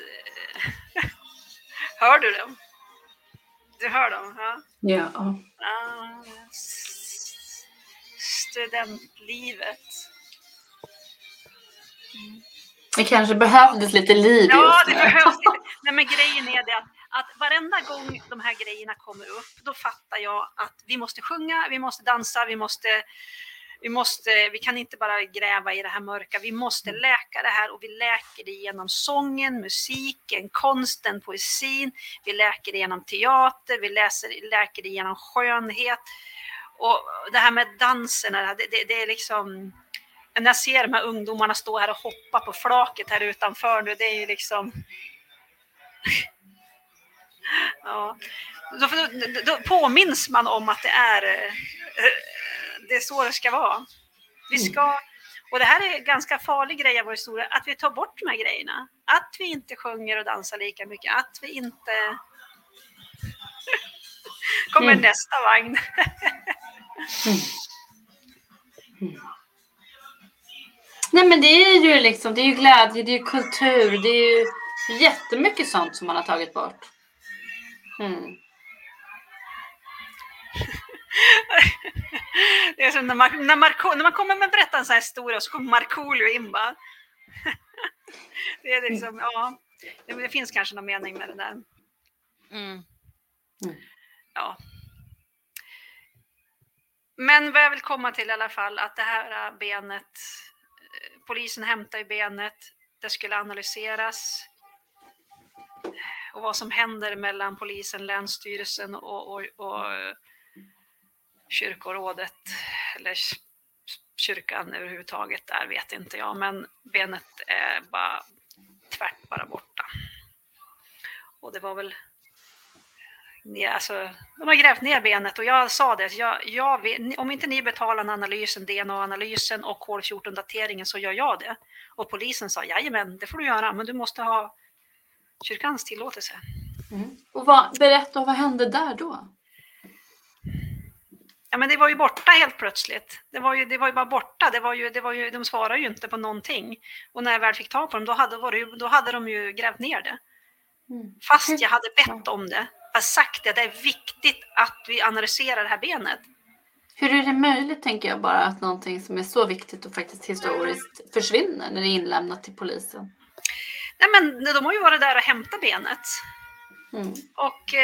Hör du dem? Du hör dem? Ja. Ja. Studentlivet. Det kanske behövdes lite liv. Ja, det behövs lite. Nej, men grejen är det att varenda gång de här grejerna kommer upp, då fattar jag att vi måste sjunga, vi måste dansa, vi måste Vi kan inte bara gräva i det här mörka. Vi måste läka det här, och vi läker det genom sången, musiken, konsten, poesin. Vi läker det genom teater, vi läker det genom skönhet. Och det här med dansen, det är liksom... När jag ser de här ungdomarna stå här och hoppa på flaket här utanför nu, det är ju liksom... Ja. Då påminns man om att det är så det ska vara. Vi ska, och det här är en ganska farlig grej av vår historia, att vi tar bort de här grejerna. Att vi inte sjunger och dansar lika mycket. Att vi inte... Kommer nästa vagn. Nej, men det är ju liksom, det är ju glädje, det är ju kultur, det är ju jättemycket sånt som man har tagit bort. Det är som när man kommer med berätta en sån här historia, så kommer Markoolio in bara. Det är liksom, ja, det finns kanske någon mening med det där. Ja. Men vad jag vill komma till i alla fall, att det här benet, polisen hämtar ju benet, det skulle analyseras. Och vad som händer mellan polisen, länsstyrelsen och kyrkorådet, eller kyrkan överhuvudtaget, där vet inte jag, men benet är bara borta. Och det var väl, alltså, de har grävt ner benet, och jag sa det, jag vet, om inte ni betalar analysen, DNA-analysen och kol-14-dateringen, så gör jag det. Och polisen sa, jajamän, det får du göra, men du måste ha kyrkans tillåtelse. Och berätta, vad hände där då? Ja, men det var ju borta helt plötsligt. Det var ju bara borta. De svarade ju inte på någonting. Och när jag väl fick tag på dem, då hade de ju grävt ner det. Fast jag hade bett om det. Jag har sagt det är viktigt att vi analyserar det här benet. Hur är det möjligt, tänker jag bara, att någonting som är så viktigt och faktiskt historiskt försvinner när det är inlämnat till polisen? Nej, men de har ju varit där och hämtat benet. Och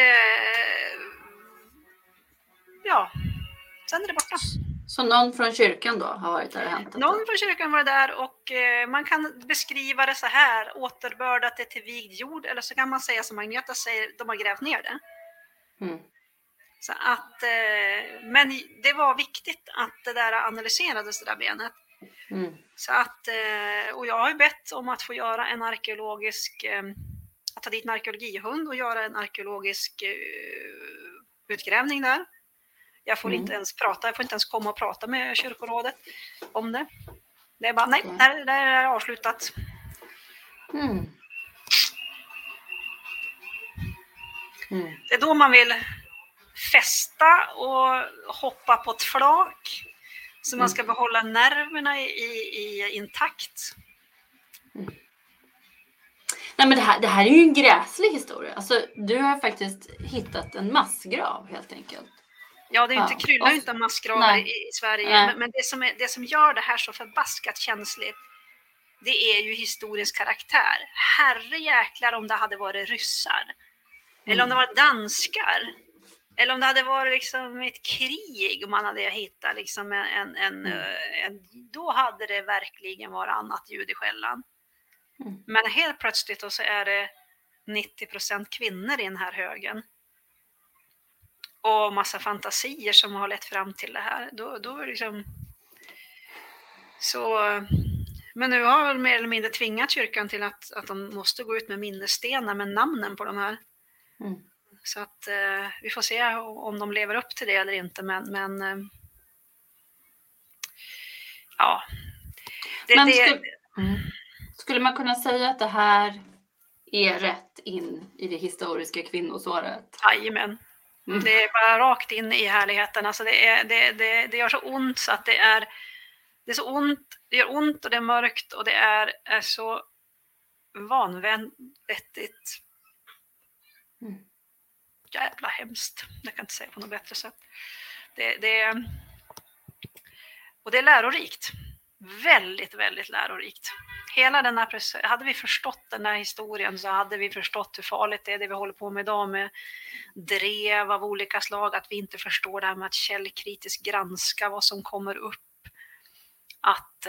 ja, sen är det borta. Så någon från kyrkan då har varit där och hämtat det? Någon från kyrkan var där, och man kan beskriva det så här: återbördat det till vigd jord, eller så kan man säga som Agneta säger, de har grävt ner det. Så att, men det var viktigt att det där analyserades, det där benet. Så att, och jag har ju bett om att få göra en arkeologisk, att ta dit en arkeologihund och göra en arkeologisk utgrävning där. Jag får inte ens komma och prata med kyrkorådet om det. Det är bara, nej, det är avslutat. Det är då man vill fästa och hoppa på ett flak, så man ska behålla nerverna i intakt. Nej, men det här är ju en gräslig historia. Alltså, du har faktiskt hittat en massgrav helt enkelt. Ja, det är inte kryllar inte massgravar i Sverige. Men det som gör det här så förbaskat känsligt, det är ju historiens karaktär. Herre jäklar om det hade varit ryssar. Eller om det var danskar. Eller om det hade varit liksom ett krig, om man hade hittat liksom då hade det verkligen varit annat ljud i skällan. Men helt plötsligt då så är det 90% kvinnor i den här högen. Och massa fantasier som har lett fram till det här. Då är det liksom... Så... Men nu har väl mer eller mindre tvingat kyrkan till att de måste gå ut med minnesstenar med namnen på de här. Så att vi får se om de lever upp till det eller inte. Men ja. Skulle man kunna säga att det här är rätt in i det historiska kvinnosåret? Jajamän. Det är bara rakt in i härligheten. Alltså det gör så ont så att det är så ont. Det gör ont och det är mörkt och det är så vanvettigt. Jävla hemskt. Jag kan inte säga på något bättre sätt. Och det är lärorikt. Väldigt, väldigt lärorikt. Hela den här, hade vi förstått den här historien så hade vi förstått hur farligt det är det vi håller på med idag med drev av olika slag. Att vi inte förstår det här med att källkritiskt granska vad som kommer upp. att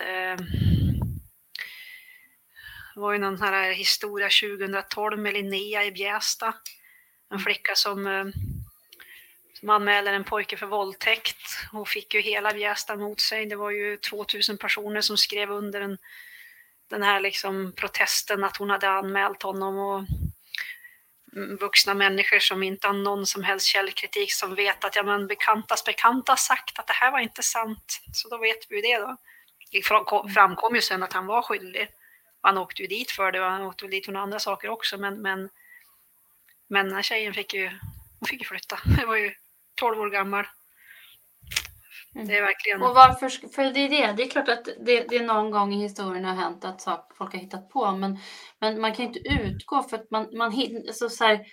det var ju någon här historia 2012 med Linnea i Bjästa. En flicka som anmäler en pojke för våldtäkt. Hon fick ju hela Bjästa mot sig. Det var ju 2000 personer som skrev under den här liksom protesten att hon hade anmält honom, och vuxna människor som inte har någon som helst källkritik, som vet att bekantas bekanta sagt att det här var inte sant. Så då vet vi ju det då. Det framkom ju sen att han var skyldig. Han åkte ju dit för det, och han åkte dit för några andra saker också. Men den här tjejen fick ju flytta. Det var ju 12 år gammal. Det är verkligen... Och varför? För det är klart att det någon gång i historien har hänt att folk har hittat på. Men man kan inte utgå för att man alltså så här,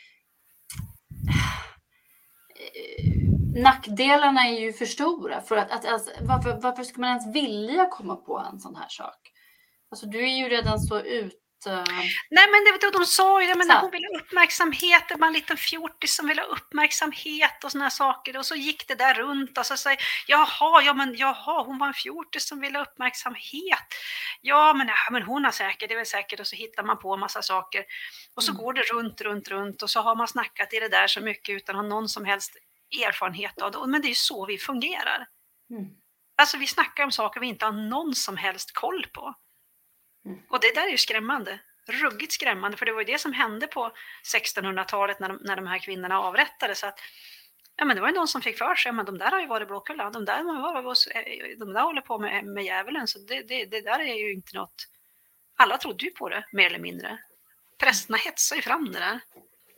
nackdelarna är ju för stora. För att alltså, varför ska man ens vilja komma på en sån här sak? Alltså du är ju redan så Nej, men de sa ju det, men hon ville ha uppmärksamhet. Det var en liten fjortis som ville ha uppmärksamhet och såna här saker. Och så gick det där runt och så säger jaha, hon var en fjortis som ville ha uppmärksamhet. Ja, men hon har säkert, det är väl säkert. Och så hittar man på en massa saker. Och så går det runt och så har man snackat i det där så mycket utan att ha någon som helst erfarenhet av det. Men det är ju så vi fungerar. Alltså vi snackar om saker vi inte har någon som helst koll på. Och det där är ju skrämmande, ruggigt skrämmande, för det var ju det som hände på 1600-talet när de här kvinnorna avrättades. Att, men det var ju någon som fick för sig, men de där har ju varit blåkulla, de där håller på med djävulen, så det där är ju inte något. Alla trodde ju på det, mer eller mindre. Prästerna hetsade ju fram det där.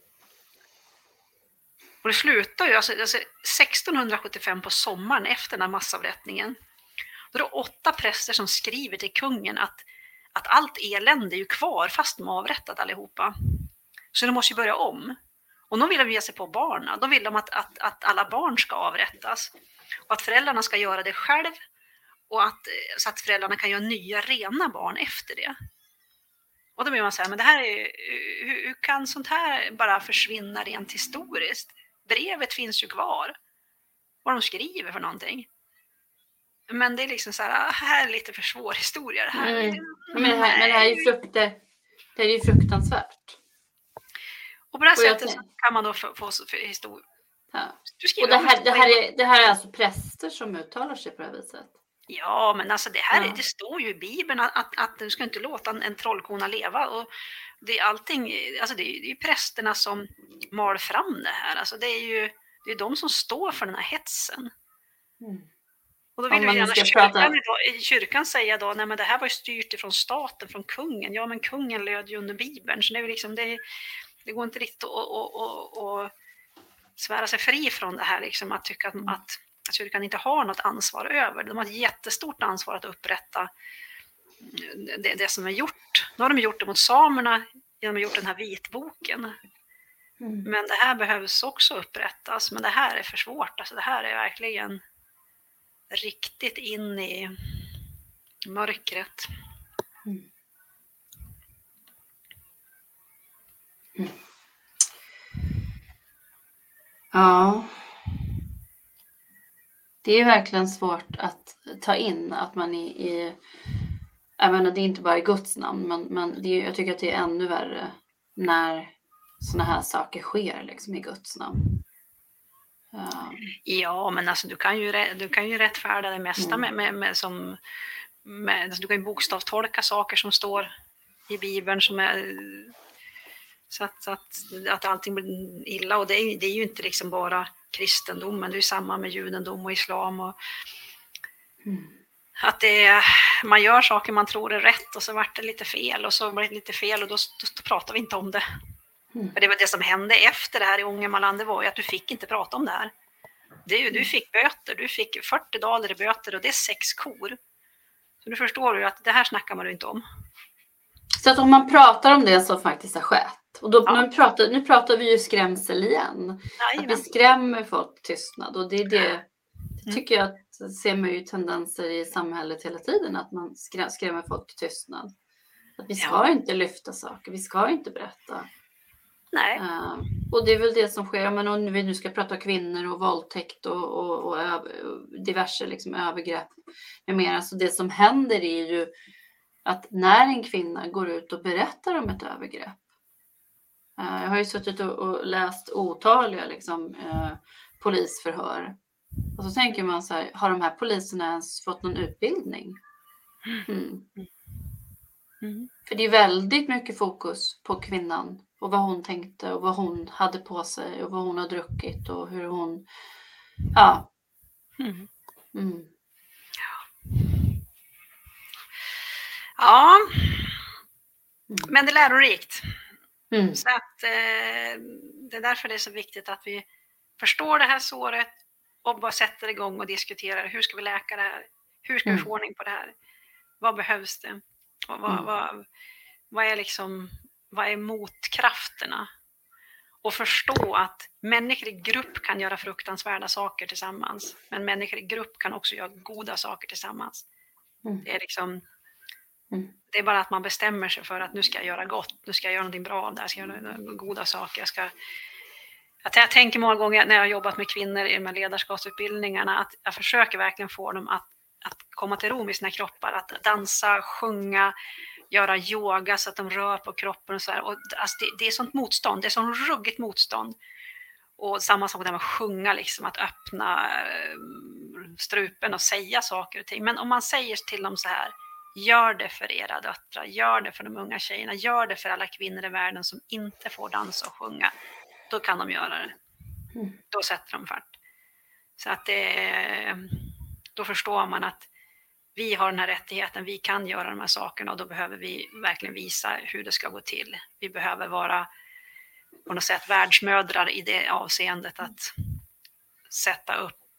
Och det slutar ju, alltså 1675 på sommaren efter den här massavrättningen, då är det 8 präster som skriver till kungen att allt elände är ju kvar fast de har avrättat allihopa. Så de måste ju börja om. Och då vill de ge sig på barnen. Då vill de att alla barn ska avrättas. Och att föräldrarna ska göra det själv. Och så att föräldrarna kan göra nya rena barn efter det. Och då vill man säga, men det här är, hur kan sånt här bara försvinna rent historiskt? Brevet finns ju kvar. Vad de skriver för någonting. Men det är liksom så här är lite för svår historia det här. Men det här är ju fruktansvärt. Och på det här sättet så kan man då få historia. Ja. Och det här är alltså präster som uttalar sig på det här viset. Ja, men alltså det står ju i Bibeln att du ska inte låta en trollkona leva. Och det är allting, alltså det är ju prästerna som mal fram det här. Alltså det är de som står för den här hetsen. Och då vill ju gärna kyrkan säga då, nej men det här var ju styrt ifrån staten, från kungen. Ja, men kungen löd ju under Bibeln, så det är liksom det går inte riktigt att svära sig fri från det här liksom, att tycka att kyrkan inte har något ansvar över. De har ett jättestort ansvar att upprätta det som är gjort. Nu har de gjort det mot samerna genom att gjort den här vitboken. Men det här behövs också upprättas, men det här är för svårt. Alltså det här är verkligen riktigt in i mörkret. Ja. Det är verkligen svårt att ta in att man jag menar, det är inte bara i Guds namn, men jag tycker att det är ännu värre när såna här saker sker liksom i Guds namn. Ja, men alltså du kan ju rättfärda det mesta alltså, du kan ju bokstavstolka saker som står i Bibeln som är så att allting blir illa, och det är ju inte liksom bara kristendomen, det är ju samma med judendom och islam och att man gör saker man tror är rätt och så vart det lite fel och så blir det lite fel och då pratar vi inte om det. För det var det som hände efter det här i Ångermanland, det var ju att du fick inte prata om det här. Du fick böter, du fick 40 daler i böter och det är 6 kor. Så du förstår ju att det här snackar man ju inte om. Så att om man pratar om det som faktiskt har skett, och då, nu pratar vi ju skrämsel igen. Att vi skrämmer folk till tystnad, och det tycker jag att ser man ju tendenser i samhället hela tiden, att man skrämmer folk till tystnad. Att vi ska inte lyfta saker, vi ska inte berätta. Nej. Och det är väl det som sker, men om vi nu ska prata kvinnor och våldtäkt och diverse liksom övergrepp med mera. Så det som händer är ju att när en kvinna går ut och berättar om ett övergrepp. Jag har ju suttit och läst otaliga liksom, polisförhör. Och så tänker man så här, har de här poliserna ens fått någon utbildning? För det är väldigt mycket fokus på kvinnan och vad hon tänkte och vad hon hade på sig och vad hon har druckit och hur hon... Ja. Ja, men det är lärorikt. Så att det är därför det är så viktigt att vi förstår det här såret och bara sätter igång och diskuterar. Hur ska vi läka det här? Hur ska vi få ordning på det här? Vad behövs det? Och vad är motkrafterna? Och förstå att människor i grupp kan göra fruktansvärda saker tillsammans. Men människor i grupp kan också göra goda saker tillsammans. Det är liksom... Det är bara att man bestämmer sig för att nu ska jag göra gott, nu ska jag göra någonting bra av det här, ska jag göra goda saker. Jag tänker många gånger när jag har jobbat med kvinnor i de här ledarskapsutbildningarna att jag försöker verkligen få dem att komma till ro med sina kroppar, att dansa, sjunga, göra yoga så att de rör på kroppen och så här. Och alltså det är sånt motstånd, det är sånt ruggigt motstånd. Och samma sak med att sjunga, liksom, att öppna strupen och säga saker och ting. Men om man säger till dem så här: gör det för era döttrar, gör det för de unga tjejerna, gör det för alla kvinnor i världen som inte får dansa och sjunga. Då kan de göra det. Då sätter de fart. Så att då förstår man att vi har den här rättigheten, vi kan göra de här sakerna och då behöver vi verkligen visa hur det ska gå till. Vi behöver vara på något sätt världsmödrar i det avseendet att sätta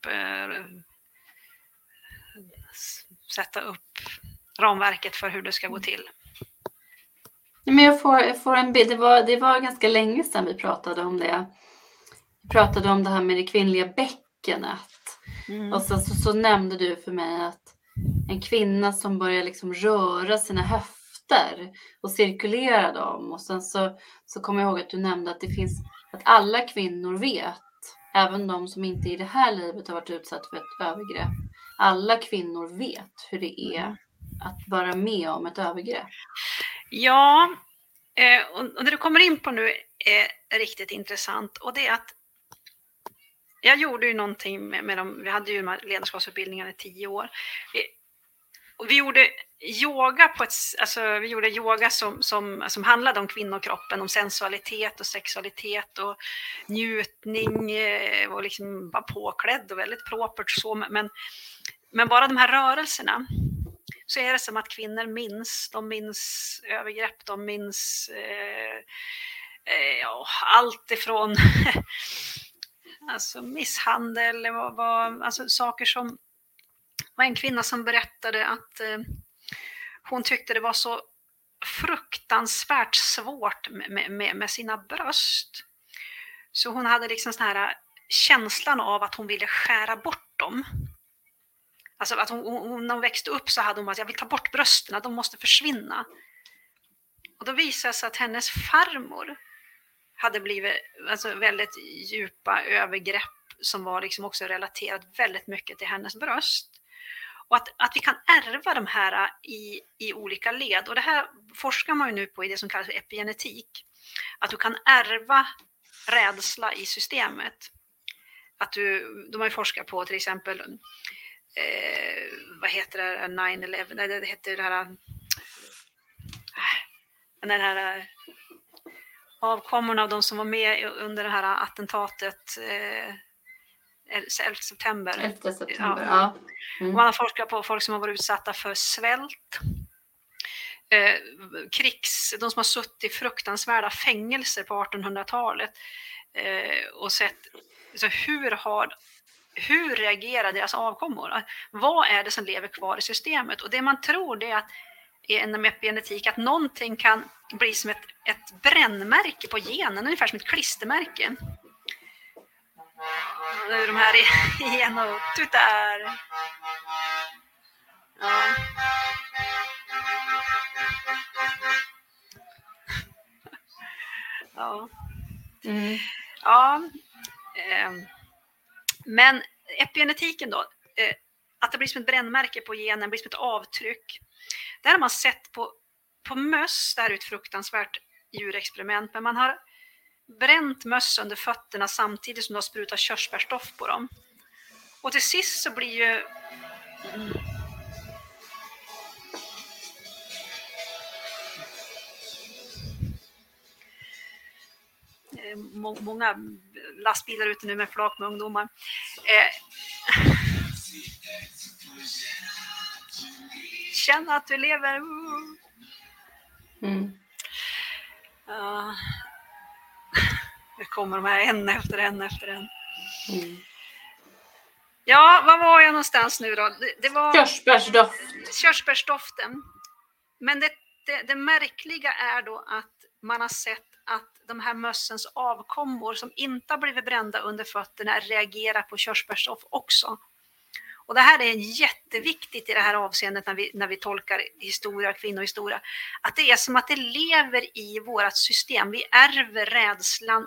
upp ramverket för hur det ska gå till. Men jag får en bild. Det var ganska länge sedan vi pratade om det. Vi pratade om det här med det kvinnliga bäckenet. Och så nämnde du för mig att en kvinna som börjar liksom röra sina höfter och cirkulera dem. Och sen så kommer jag ihåg att du nämnde att att alla kvinnor vet, även de som inte i det här livet har varit utsatt för ett övergrepp. Alla kvinnor vet hur det är att vara med om ett övergrepp. Ja, och det du kommer in på nu är riktigt intressant. Och det är att jag gjorde ju någonting med dem. Vi hade ju ledarskapsutbildningar i 10 år. Vi gjorde yoga vi gjorde yoga som handlade om kvinnokroppen, om sensualitet och sexualitet och njutning och liksom var påklädd och väldigt propert så. Men bara de här rörelserna, så är det som att kvinnor de minns övergrepp, de minns allt ifrån alltså misshandel, alltså saker som var en kvinna som berättade att hon tyckte det var så fruktansvärt svårt med sina bröst. Så hon hade liksom sån här känslan av att hon ville skära bort dem. Alltså att hon när hon växte upp så hade hon att jag vill ta bort brösten, de måste försvinna. Och då visade det sig att hennes farmor hade blivit väldigt djupa övergrepp som var liksom också relaterat väldigt mycket till hennes bröst. Och att vi kan ärva de här i olika led. Och det här forskar man ju nu på i det som kallas för epigenetik. Att du kan ärva rädsla i systemet. De har ju forskat på till exempel vad heter det, 9/11, nej det heter det här den här avkommorna av de som var med under det här attentatet 11 september. 11 september, ja. Man har forskat på folk som har varit utsatta för svält, de som har suttit i fruktansvärda fängelser på 1800-talet och sett så hur reagerar deras avkommor? Vad är det som lever kvar i systemet? Och det man tror det är att inom epigenetik att någonting kan bli som ett brännmärke på genen, ungefär som ett klistermärke. Nu är de här igen och tutar. Ja. Ja. Ja, men epigenetiken då, att det blir som ett brännmärke på genen, blir som ett avtryck. Det har man sett på möss, det här är ett fruktansvärt djurexperiment, men man har bränt möss under fötterna samtidigt som de har sprutat körsbärsdoft på dem. Och till sist så blir ju många lastbilar ute nu med flak med ungdomar. Känna att du lever. Det kommer de här en efter en. Ja, var var jag någonstans nu då? Det var körsbärsdoften. Men det märkliga är då att man har sett att de här mössens avkommor som inte har blivit brända under fötterna reagerar på körsbärsdoft också. Och det här är jätteviktigt i det här avseendet när vi tolkar historia, kvinnohistoria. Att det är som att det lever i vårt system. Vi ärver rädslan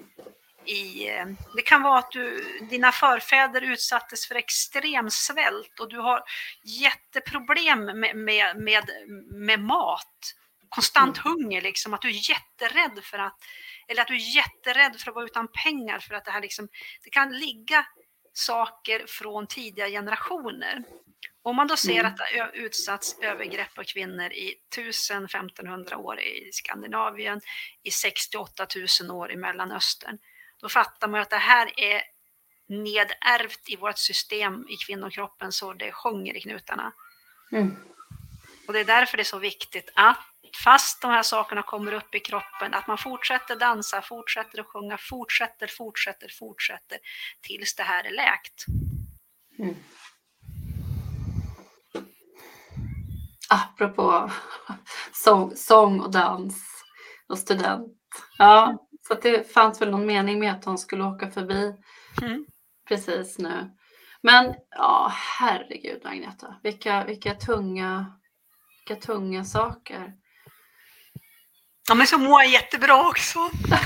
det kan vara att dina förfäder utsattes för extrem svält och du har jätteproblem med mat. Konstant hunger, liksom, att du är jätterädd för att vara utan pengar, för att det här liksom, det kan ligga saker från tidiga generationer. Om man då ser att det har utsatts övergrepp av kvinnor i 1000-1500 år i Skandinavien, i 68 000 år i Mellanöstern, då fattar man att det här är nedärvt i vårt system i kvinnokroppen, så det sjunger i knutarna. Och det är därför det är så viktigt att fast de här sakerna kommer upp i kroppen, att man fortsätter dansa, fortsätter att sjunga, fortsätter tills det här är läkt. Apropå sång och dans och student. Ja, så att det fanns väl någon mening med att hon skulle åka förbi precis nu. Men ja, herregud Agneta, vilka tunga saker. Ja, men så mår jag jättebra också.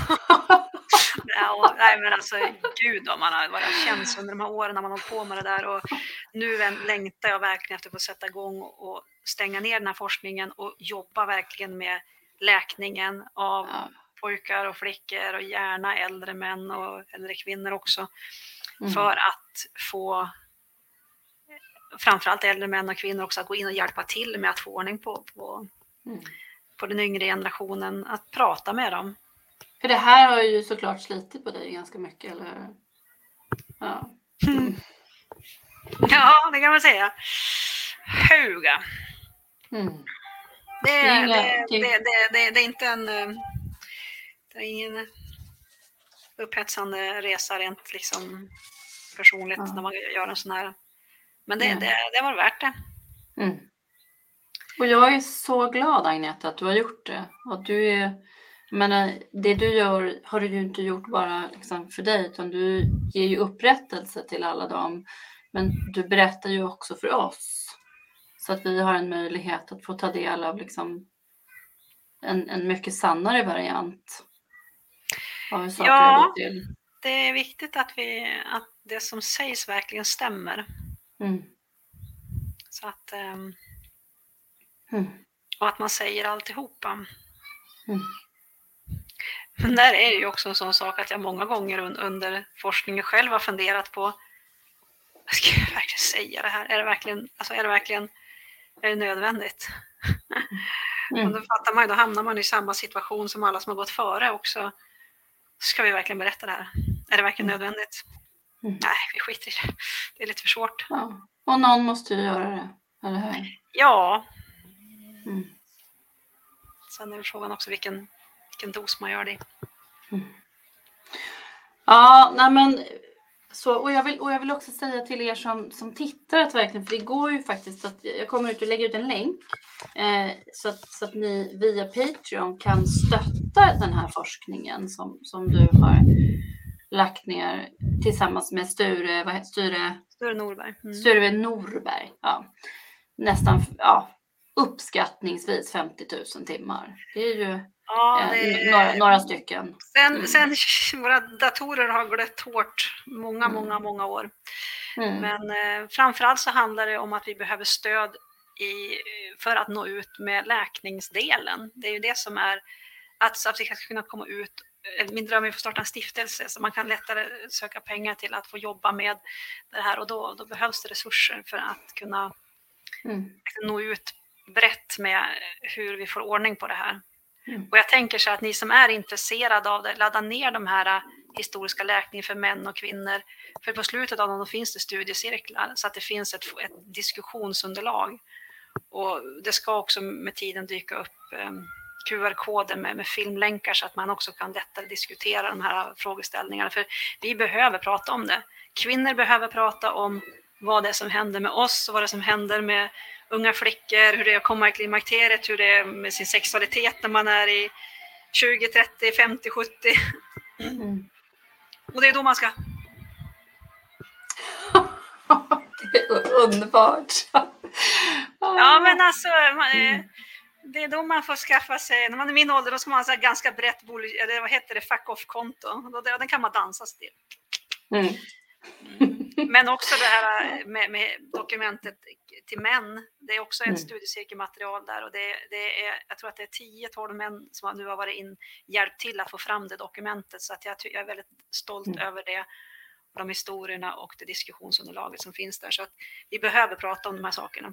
Nej, men alltså gud vad vad det känns under de här åren när man håller på med det där, och nu längtar jag verkligen efter att få sätta igång och stänga ner den här forskningen och jobba verkligen med läkningen av pojkar och flickor och gärna äldre män och äldre kvinnor också, för att få framförallt äldre män och kvinnor också att gå in och hjälpa till med att få ordning på den yngre generationen, att prata med dem. För det här har ju såklart slitit på dig ganska mycket, eller? Ja. Ja, det kan man säga. Huga. Det är inte det är ingen upphetsande resa rent liksom personligt när man gör en sån här. Men det var värt det. Och jag är så glad, Agneta, att du har gjort det. Och det du gör har du ju inte gjort bara liksom för dig, utan du ger ju upprättelse till alla dem. Men du berättar ju också för oss. Så att vi har en möjlighet att få ta del av liksom en mycket sannare variant av hur saker har gått till. Det är viktigt att det som sägs verkligen stämmer. Så att och att man säger alltihopa. Men där är det ju också en sån sak att jag många gånger under forskningen själv har funderat på, ska jag verkligen säga det här? Är det nödvändigt? Och då fattar man, då hamnar man i samma situation som alla som har gått före också. Ska vi verkligen berätta det här? Är det verkligen nödvändigt? Nej, vi skiter i det. Det är lite för svårt. Ja. Och någon måste ju göra det, eller hur? Ja. Sen är det frågan också vilken dos man gör det i. Ja, nej men så, och jag vill också säga till er som tittar att verkligen, för det går ju faktiskt att jag kommer ut och lägger ut en länk så att ni via Patreon kan stötta den här forskningen som du har lagt ner tillsammans med Sture Norberg. Sture Norberg, ja. Nästan, uppskattningsvis 50 000 timmar. Det är ju Ja, några stycken. Sen våra datorer har glött hårt många år. Men framförallt så handlar det om att vi behöver stöd för att nå ut med läkningsdelen. Det är ju det som är att vi ska kunna komma ut. Min dröm är att få starta en stiftelse så man kan lättare söka pengar till att få jobba med det här, och då behövs det resurser för att kunna nå ut brett med hur vi får ordning på det här. Och jag tänker så att ni som är intresserade av det, ladda ner de här historiska läkningen för män och kvinnor. För på slutet av dem då finns det studiecirklar så att det finns ett diskussionsunderlag. Och det ska också med tiden dyka upp QR-koder med filmlänkar så att man också kan lättare diskutera de här frågeställningarna. För vi behöver prata om det. Kvinnor behöver prata om vad det är som händer med oss och vad det är som händer med unga flickor, hur det är att komma i klimakteriet, hur det är med sin sexualitet när man är i 20, 30, 50, 70. Och det är då man ska... Det är underbart. Ja, men alltså... Det är då man får skaffa sig, när man är min ålder då ska man ha så ganska brett fuck off-konto. Den kan man dansa till. Men också det här med dokumentet till män. Det är också ett studiecirkelmaterial där. Och det är, jag tror att det är 10-12 män som nu har varit hjälpt till att få fram det dokumentet. Så att jag är väldigt stolt över det. De historierna och det diskussionsunderlaget som finns där. Så att vi behöver prata om de här sakerna.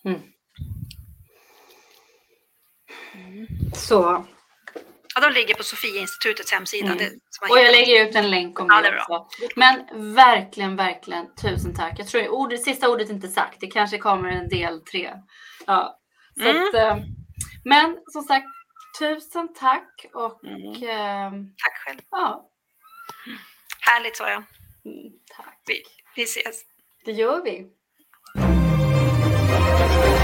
Så. Ja, de ligger på Sofieinstitutets hemsida. Och jag lägger ut en länk om det också. Men verkligen tusen tack. Jag tror sista ordet inte sagt. Det kanske kommer en del 3. Ja. Så att, men som sagt, tusen tack. Och, tack själv. Ja. Härligt, sa jag. Tack. Vi ses. Det gör vi.